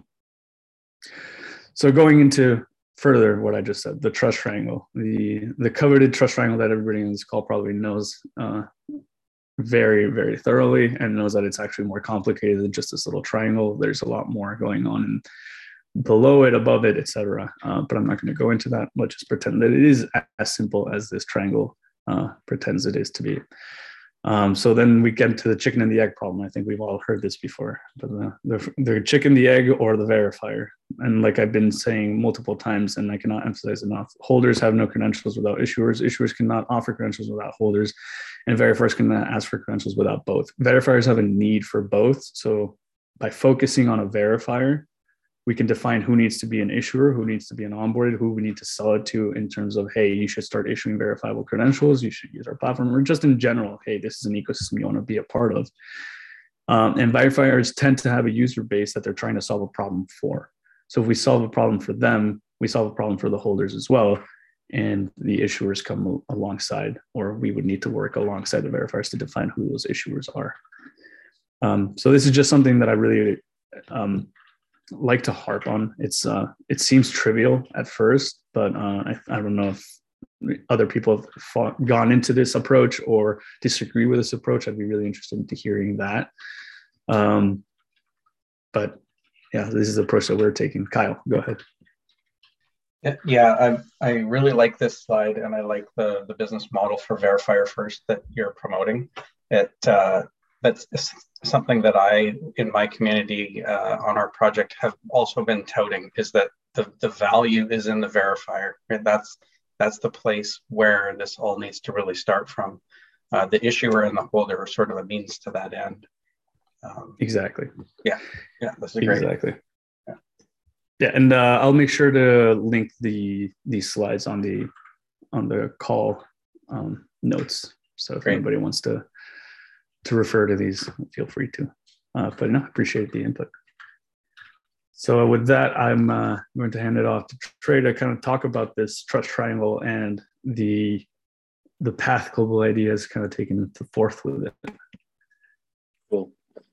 So going into further what I just said, the trust triangle, the, the coveted trust triangle that everybody on this call probably knows uh, very, very thoroughly, and knows that it's actually more complicated than just this little triangle. There's a lot more going on in below it, above it, et cetera. Uh, but I'm not going to go into that. Let's just pretend that it is as simple as this triangle uh, pretends it is to be. Um, so then we get into the chicken and the egg problem. I think we've all heard this before, but the, the, the chicken, the egg, or the verifier. And like I've been saying multiple times, and I cannot emphasize enough, holders have no credentials without issuers. Issuers cannot offer credentials without holders, and verifiers cannot ask for credentials without both. Verifiers have a need for both. So by focusing on a verifier, we can define who needs to be an issuer, who needs to be an onboarded, who we need to sell it to in terms of, hey, you should start issuing verifiable credentials, you should use our platform, or just in general, hey, this is an ecosystem you want to be a part of. Um, and verifiers tend to have a user base that they're trying to solve a problem for. So if we solve a problem for them, we solve a problem for the holders as well, and the issuers come alongside, or we would need to work alongside the verifiers to define who those issuers are. Um, so this is just something that I really um, like to harp on. It's uh, it seems trivial at first, but uh, I, I don't know if other people have fought, gone into this approach or disagree with this approach. I'd be really interested in hearing that. Um, but yeah, this is the approach that we're taking. Kyle, go ahead. Yeah, I, I really like this slide, and I like the, the business model for Verifier First that you're promoting. It uh, that's something that I, in my community uh, on our project, have also been touting, is that the, the value is in the verifier. Right? That's that's the place where this all needs to really start from. Uh, the issuer and the holder are sort of a means to that end. Um, exactly. Yeah, yeah, that's a great. Exactly. Yeah, yeah, and uh, I'll make sure to link the these slides on the on the call um, notes. So if great. anybody wants to to refer to these, feel free to. Uh, but no, appreciate the input. So with that, I'm uh, going to hand it off to Trey to kind of talk about this trust triangle and the the path Global I D has kind of taken to forth with it. Cool.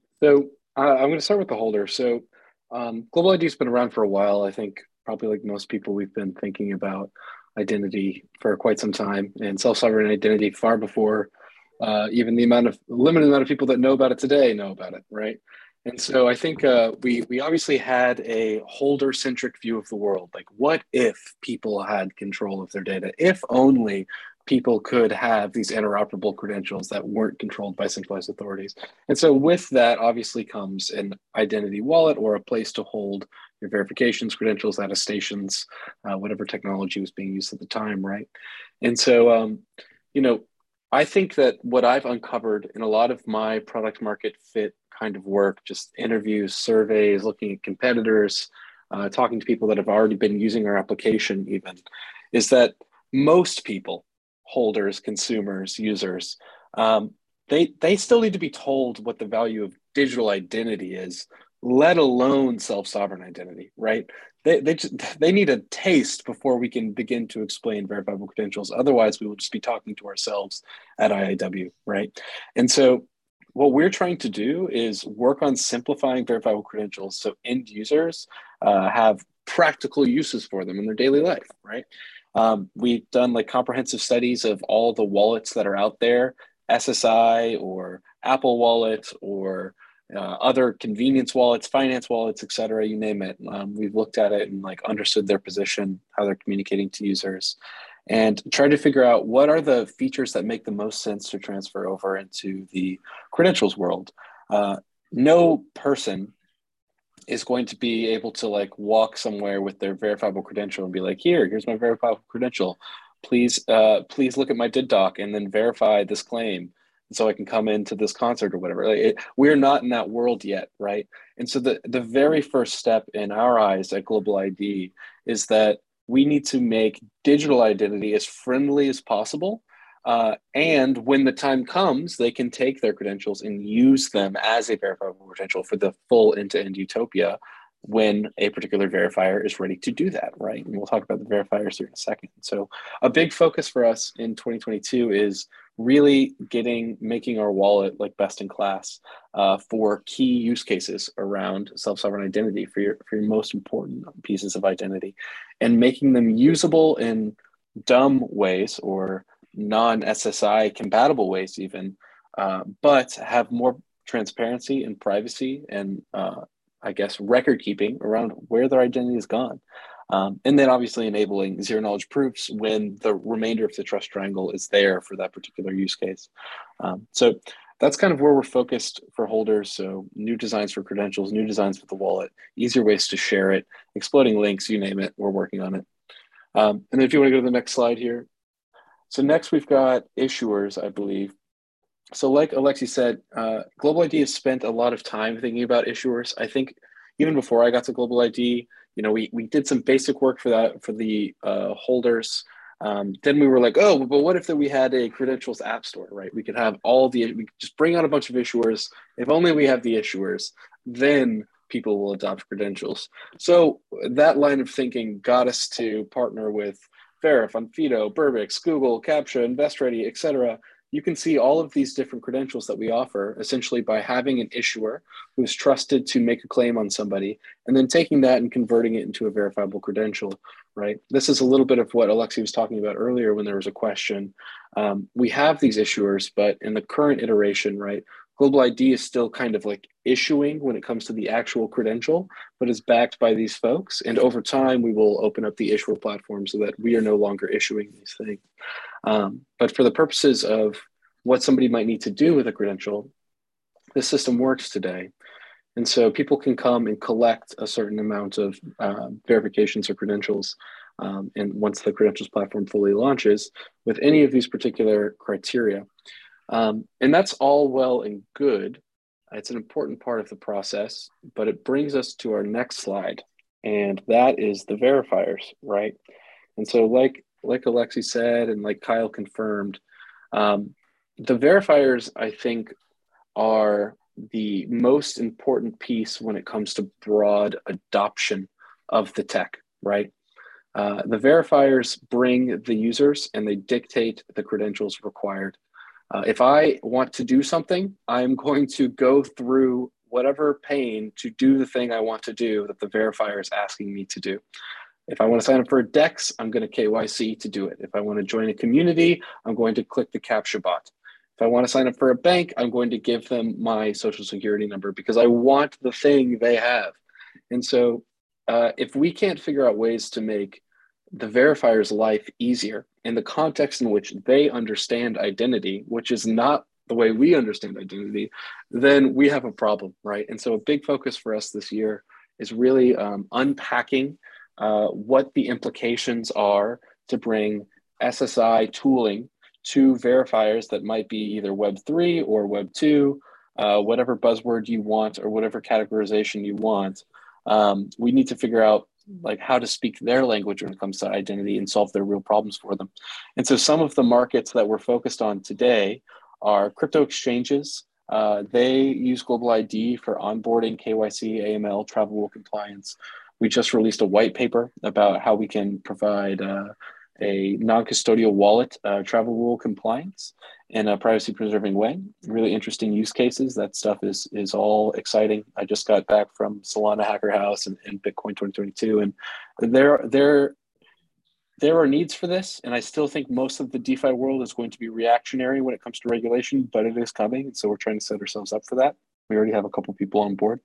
So uh, I'm going to start with the holder. So um, Global I D has been around for a while. I think probably like most people, we've been thinking about identity for quite some time, and self-sovereign identity far before uh, even the amount of limited amount of people that know about it today know about it, right? And so I think uh, we we obviously had a holder-centric view of the world. Like, what if people had control of their data? If only people could have these interoperable credentials that weren't controlled by centralized authorities. And so with that, obviously comes an identity wallet or a place to hold your verifications, credentials, attestations, uh, whatever technology was being used at the time, right? And so, um, you know, I think that what I've uncovered in a lot of my product market fit kind of work, just interviews, surveys, looking at competitors, uh, talking to people that have already been using our application even, is that most people, holders, consumers, users, um, they, they still need to be told what the value of digital identity is, let alone self-sovereign identity, right? They, they, just, they need a taste before we can begin to explain verifiable credentials. Otherwise, we will just be talking to ourselves at I I W, right? And so what we're trying to do is work on simplifying verifiable credentials so end users uh, have practical uses for them in their daily life, right? Um, we've done like comprehensive studies of all the wallets that are out there, S S I or Apple Wallet or uh, other convenience wallets, finance wallets, et cetera, you name it. Um, we've looked at it and like understood their position, how they're communicating to users, and tried to figure out what are the features that make the most sense to transfer over into the credentials world. Uh, no person is going to be able to like walk somewhere with their verifiable credential and be like, here, here's my verifiable credential. Please, uh, please look at my D I D doc and then verify this claim so I can come into this concert or whatever. Like it, we're not in that world yet, right? And so the, the very first step in our eyes at Global I D is that we need to make digital identity as friendly as possible. Uh, and when the time comes, they can take their credentials and use them as a verifiable credential for the full end-to-end utopia when a particular verifier is ready to do that, right? And we'll talk about the verifiers here in a second. So a big focus for us in twenty twenty-two is really getting, making our wallet like best in class uh, for key use cases around self-sovereign identity for your, for your most important pieces of identity, and making them usable in dumb ways or non-S S I compatible ways even, uh, but have more transparency and privacy and uh, I guess record keeping around where their identity is gone. Um, and then obviously enabling zero knowledge proofs when the remainder of the trust triangle is there for that particular use case. Um, so that's kind of where we're focused for holders. So new designs for credentials, new designs for the wallet, easier ways to share it, exploding links, you name it, we're working on it. Um, and then if you want to go to the next slide here. So next we've got issuers, I believe. So like Alexi said, uh, Global I D has spent a lot of time thinking about issuers. I think even before I got to Global I D, you know, we, we did some basic work for that, for the uh, holders. Um, then we were like, oh, but what if that we had a credentials app store, right? We could have all the, we could just bring out a bunch of issuers. If only we have the issuers, then people will adopt credentials. So that line of thinking got us to partner with Verif, Onfido, Burbix, Google, Captcha, InvestReady, et cetera. You can see all of these different credentials that we offer essentially by having an issuer who's trusted to make a claim on somebody and then taking that and converting it into a verifiable credential, right? This is a little bit of what Alexi was talking about earlier when there was a question. Um, we have these issuers, but in the current iteration, right, Global I D is still kind of like issuing when it comes to the actual credential, but is backed by these folks. And over time, we will open up the issuer platform so that we are no longer issuing these things. Um, but for the purposes of what somebody might need to do with a credential, this system works today. And so people can come and collect a certain amount of uh, verifications or credentials. Um, and once the credentials platform fully launches with any of these particular criteria. Um, and that's all well and good. It's an important part of the process, but it brings us to our next slide. And that is the verifiers, right? And so like, like Alexi said, and like Kyle confirmed, um, the verifiers, I think, are the most important piece when it comes to broad adoption of the tech, right? Uh, the verifiers bring the users and they dictate the credentials required. Uh, if I want to do something, I'm going to go through whatever pain to do the thing I want to do that the verifier is asking me to do. If I want to sign up for a DEX, I'm going to K Y C to do it. If I want to join a community, I'm going to click the Captcha bot. If I want to sign up for a bank, I'm going to give them my social security number because I want the thing they have. And so uh, if we can't figure out ways to make the verifier's life easier in the context in which they understand identity, which is not the way we understand identity, then we have a problem, right? And so a big focus for us this year is really um, unpacking uh, what the implications are to bring S S I tooling to verifiers that might be either Web three or Web two, uh, whatever buzzword you want or whatever categorization you want. Um, we need to figure out like how to speak their language when it comes to identity and solve their real problems for them. And so some of the markets that we're focused on today are crypto exchanges. Uh, they use Global I D for onboarding, K Y C, A M L, travel rule compliance. We just released a white paper about how we can provide uh, a non-custodial wallet uh, travel rule compliance in a privacy preserving way. Really interesting use cases. That stuff is is all exciting. I just got back from Solana Hacker House and, and Bitcoin twenty twenty-two, and there, there, there are needs for this. And I still think most of the DeFi world is going to be reactionary when it comes to regulation, but it is coming. And so we're trying to set ourselves up for that. We already have a couple people on board.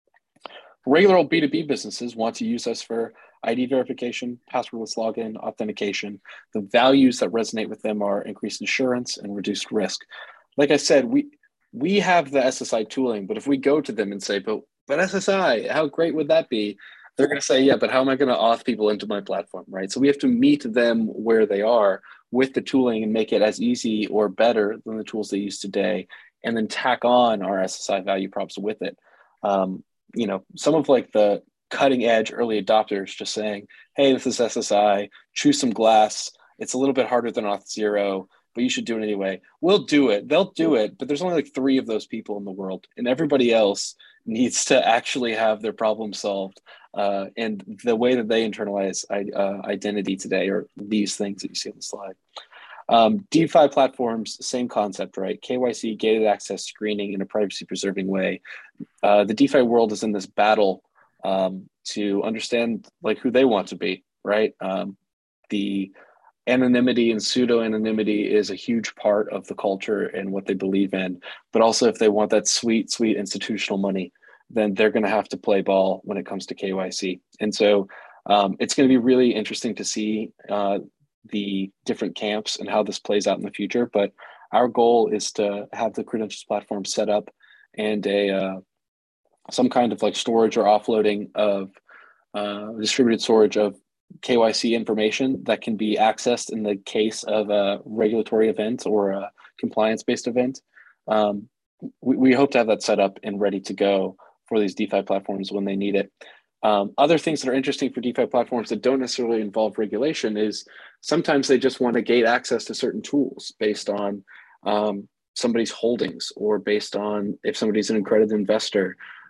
Regular old B two B businesses want to use us for I D verification, passwordless login, authentication. The values that resonate with them are increased insurance and reduced risk. Like I said, we we have the S S I tooling, but if we go to them and say, but, but S S I, how great would that be? They're going to say, yeah, but how am I going to auth people into my platform, right? So we have to meet them where they are with the tooling and make it as easy or better than the tools they use today, and then tack on our S S I value props with it. Um, you know, some of like the cutting edge early adopters just saying, hey, this is S S I, choose some glass. It's a little bit harder than Auth zero, but you should do it anyway. We'll do it. They'll do it. But there's only like three of those people in the world, and everybody else needs to actually have their problem solved. Uh, and the way that they internalize uh, identity today are these things that you see on the slide. Um, DeFi platforms, same concept, right? K Y C, gated access screening in a privacy preserving way. Uh, the DeFi world is in this battle um, to understand like who they want to be, right? Um, the anonymity and pseudo anonymity is a huge part of the culture and what they believe in. But also if they want that sweet, sweet institutional money, then they're going to have to play ball when it comes to K Y C. And so um, it's going to be really interesting to see uh, the different camps and how this plays out in the future. But our goal is to have the credentials platform set up and a uh, some kind of like storage or offloading of uh, distributed storage of K Y C information that can be accessed in the case of a regulatory event or a compliance-based event. Um, we, we hope to have that set up and ready to go for these DeFi platforms when they need it. Um, other things that are interesting for DeFi platforms that don't necessarily involve regulation is sometimes they just want to gate access to certain tools based on um, somebody's holdings or based on if somebody's an accredited investor.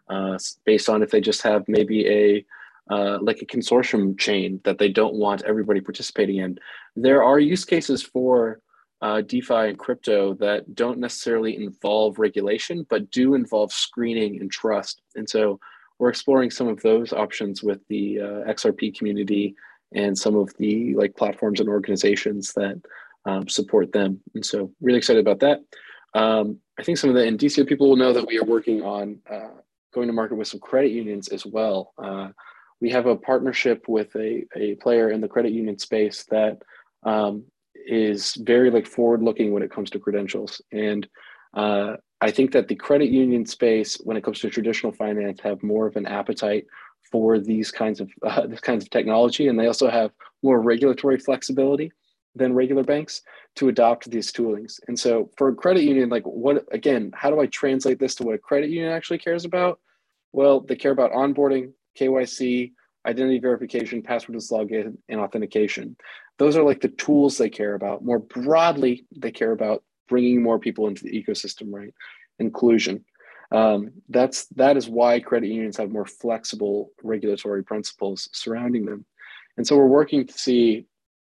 uh, based on if they just have maybe a uh, like a consortium chain that they don't want everybody participating in. There are use cases for uh, DeFi and crypto that don't necessarily involve regulation, but do involve screening and trust. And so we're exploring some of those options with the uh, X R P community and some of the like platforms and organizations that um, support them. And so really excited about that. Um, I think some of the Indicio people will know that we are working on uh, going to market with some credit unions as well. Uh, we have a partnership with a, a player in the credit union space that um, is very like forward looking when it comes to credentials. And uh, I think that the credit union space, when it comes to traditional finance, have more of an appetite for these kinds of uh, this kinds of technology, and they also have more regulatory flexibility than regular banks to adopt these toolings. And so, for a credit union, like what again? How do I translate this to what a credit union actually cares about? Well, they care about onboarding, K Y C, identity verification, passwordless login, and authentication. Those are like the tools they care about. More broadly, they care about bringing more people into the ecosystem, right? Inclusion. Um, that's that is why credit unions have more flexible regulatory principles surrounding them. And so we're working to see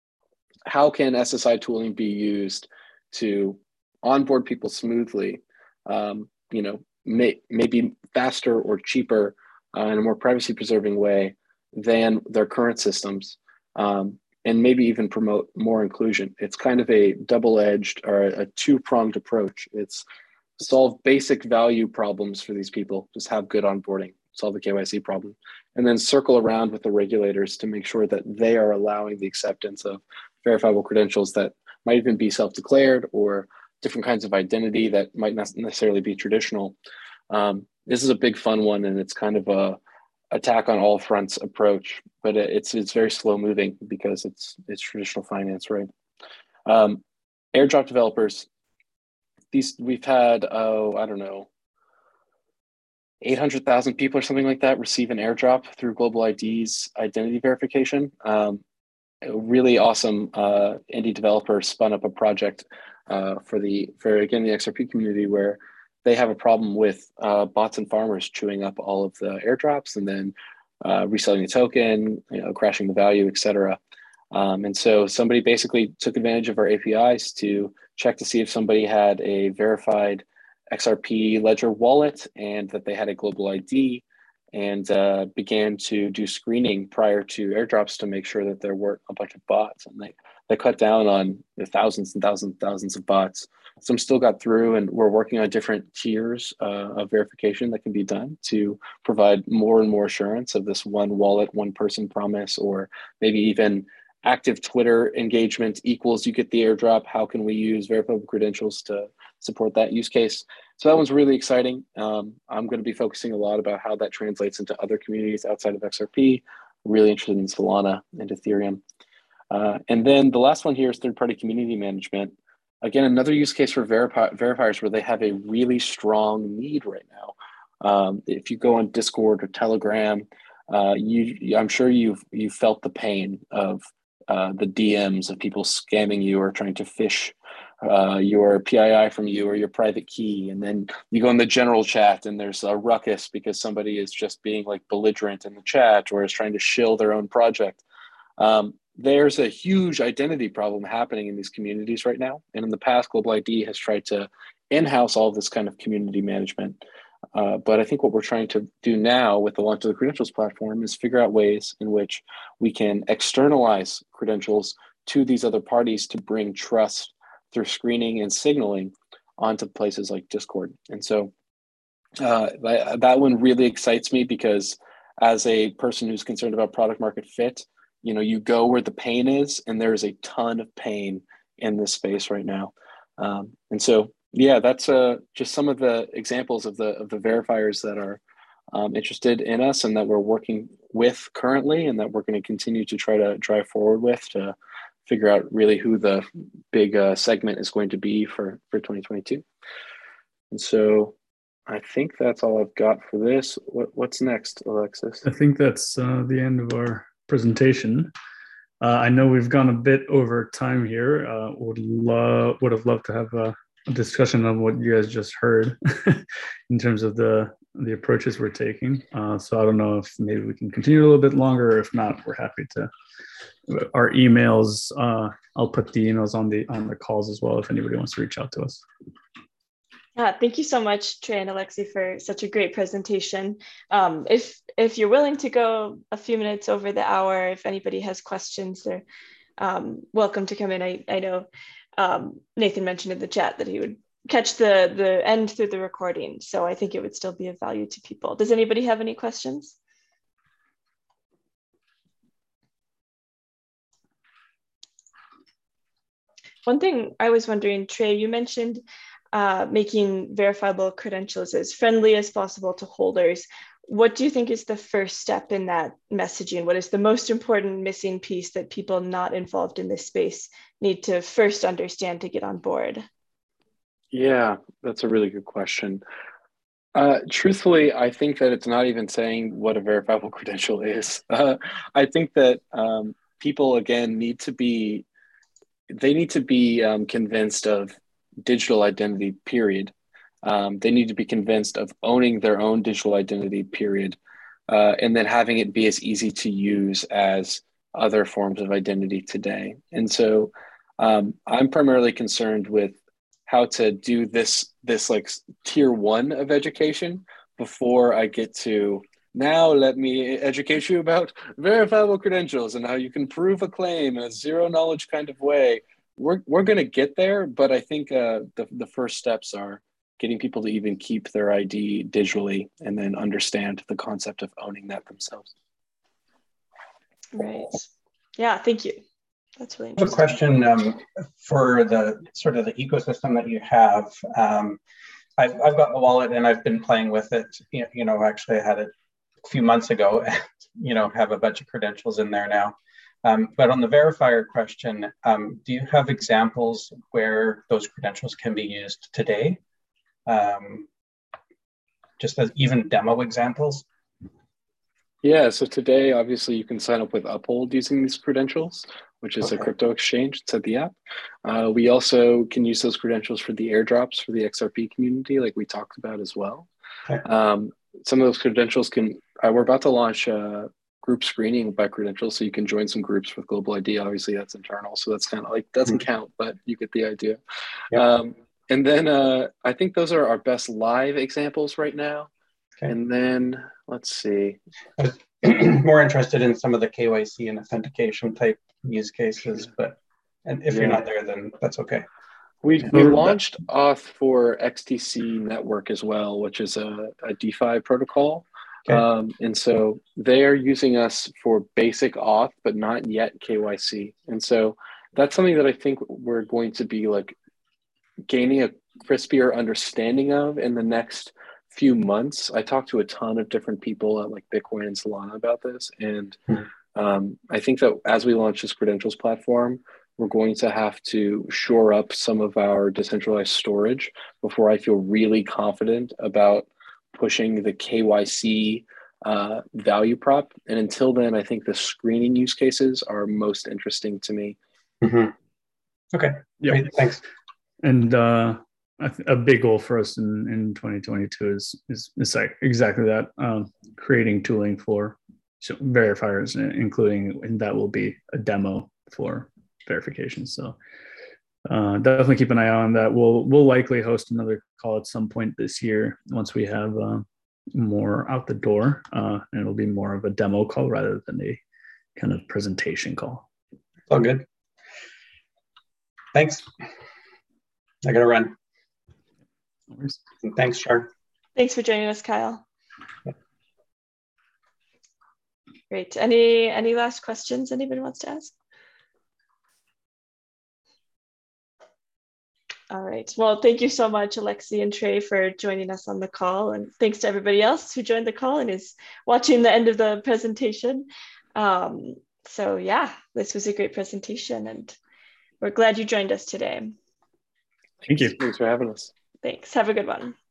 how can S S I tooling be used to onboard people smoothly, um, you know, may, maybe faster or cheaper uh, in a more privacy preserving way than their current systems, um, and maybe even promote more inclusion. It's kind of a double-edged or a two-pronged approach. It's solve basic value problems for these people, just have good onboarding, solve the K Y C problem, and then circle around with the regulators to make sure that they are allowing the acceptance of verifiable credentials that might even be self-declared or different kinds of identity that might not necessarily be traditional. Um, this is a big fun one, and it's kind of a attack on all fronts approach, but it's it's very slow moving because it's it's traditional finance, right? Um, airdrop developers. These we've had, oh, I don't know, eight hundred thousand people or something like that receive an airdrop through Global I D's identity verification. Um, a really awesome uh, indie developer spun up a project uh, for the, for again, the X R P community where they have a problem with uh, bots and farmers chewing up all of the airdrops and then uh, reselling the token, you know, crashing the value, et cetera. Um, and so somebody basically took advantage of our A P Is to check to see if somebody had a verified X R P Ledger wallet and that they had a global I D, and uh, began to do screening prior to airdrops to make sure that there weren't a bunch of bots. And they, they cut down on the thousands and thousands and thousands of bots. Some still got through, and we're working on different tiers uh, of verification that can be done to provide more and more assurance of this one wallet, one person promise, or maybe even active Twitter engagement equals you get the airdrop. How can we use verifiable credentials to support that use case? So that one's really exciting. Um, I'm going to be focusing a lot about how that translates into other communities outside of X R P. I'm really interested in Solana and Ethereum. Uh, and then the last one here is third-party community management. Again, another use case for verifi verifiers where they have a really strong need right now. Um, if you go on Discord or Telegram, uh, you, I'm sure you've, you've felt the pain of uh, the D Ms of people scamming you or trying to phish uh, your P I I from you or your private key. And then you go in the general chat and there's a ruckus because somebody is just being like belligerent in the chat or is trying to shill their own project. Um, there's a huge identity problem happening in these communities right now. And in the past, Global I D has tried to in-house all of this kind of community management. Uh, but I think what we're trying to do now with the launch of the credentials platform is figure out ways in which we can externalize credentials to these other parties to bring trust through screening and signaling onto places like Discord. And so uh, that, that one really excites me because as a person who's concerned about product market fit, you know, you go where the pain is, and there's a ton of pain in this space right now. Um, and so, yeah, that's uh, just some of the examples of the of the verifiers that are um, interested in us and that we're working with currently, and that we're going to continue to try to drive forward with to figure out really who the big uh, segment is going to be for for twenty twenty-two. And so, I think that's all I've got for this. What, what's next, Alexis? I think that's uh, the end of our presentation. Uh, I know we've gone a bit over time here. Uh, would love would have loved to have a, a discussion on what you guys just heard in terms of the the approaches we're taking. Uh, so I don't know if maybe we can continue a little bit longer. If not, we're happy to. Our emails, uh, I'll put the emails on the on the calls as well if anybody wants to reach out to us. Uh, thank you so much, Trey and Alexi, for such a great presentation. Um, if if you're willing to go a few minutes over the hour, if anybody has questions, they're um, welcome to come in. I, I know um, Nathan mentioned in the chat that he would catch the, the end through the recording, so I think it would still be of value to people. Does anybody have any questions? One thing I was wondering, Trey, you mentioned uh, making verifiable credentials as friendly as possible to holders. What do you think is the first step in that messaging? What is the most important missing piece that people not involved in this space need to first understand to get on board? Yeah, that's a really good question. Uh, truthfully, I think that it's not even saying what a verifiable credential is. Uh, I think that um, people, again, need to be, they need to be um, convinced of digital identity, period. Um, they need to be convinced of owning their own digital identity, period. Uh, and then having it be as easy to use as other forms of identity today. And so um, I'm primarily concerned with how to do this, this like tier one of education before I get to, now let me educate you about verifiable credentials and how you can prove a claim in a zero knowledge kind of way. We're, we're gonna get there, but I think uh, the, the first steps are getting people to even keep their I D digitally and then understand the concept of owning that themselves. Right. Yeah, thank you. That's really interesting. I have a question um, for the sort of the ecosystem that you have. Um, I've, I've got the wallet and I've been playing with it. You, you know, actually I had it a few months ago and, you know, have a bunch of credentials in there now. Um, but on the verifier question, um, do you have examples where those credentials can be used today? Um, just as even demo examples? Yeah, so today, obviously, you can sign up with Uphold using these credentials, which is okay. a crypto exchange. It's at the app. Uh, we also can use those credentials for the airdrops for the X R P community, like we talked about as well. Okay. Um, some of those credentials can, uh, we're about to launch uh, group screening by credentials, so you can join some groups with Global I D. Obviously, that's internal, so that's kind of like, doesn't mm-hmm. count, but you get the idea. Yep. Um, and then uh, I think those are our best live examples right now. Okay. And then let's see. I was more interested in some of the K Y C and authentication type use cases, but and if yeah. you're not there, then that's okay. We we launched Auth for X T C Network as well, which is a, a DeFi protocol. Okay. Um, and so they are using us for basic Auth, but not yet K Y C. And so that's something that I think we're going to be like gaining a crispier understanding of in the next few months. I talked to a ton of different people at like Bitcoin and Solana about this. And um, I think that as we launch this credentials platform, we're going to have to shore up some of our decentralized storage before I feel really confident about pushing the K Y C uh, value prop. And until then, I think the screening use cases are most interesting to me. Mm-hmm. Okay, yeah, great. Thanks. And uh, a big goal for us in, in twenty twenty-two is, is, is like exactly that, um, creating tooling for verifiers, including, and that will be a demo for verification. So uh, definitely keep an eye on that. We'll we'll likely host another call at some point this year once we have uh, more out the door, uh, and it'll be more of a demo call rather than a kind of presentation call. All good. Thanks. I gotta run. No worries. Thanks, Char. Thanks for joining us, Kyle. Yeah. Great. Any any last questions anybody wants to ask? All right. Well, thank you so much, Alexi and Trey, for joining us on the call. And thanks to everybody else who joined the call and is watching the end of the presentation. Um, so yeah, this was a great presentation and we're glad you joined us today. Thank you. Thanks for having us. Thanks. Have a good one.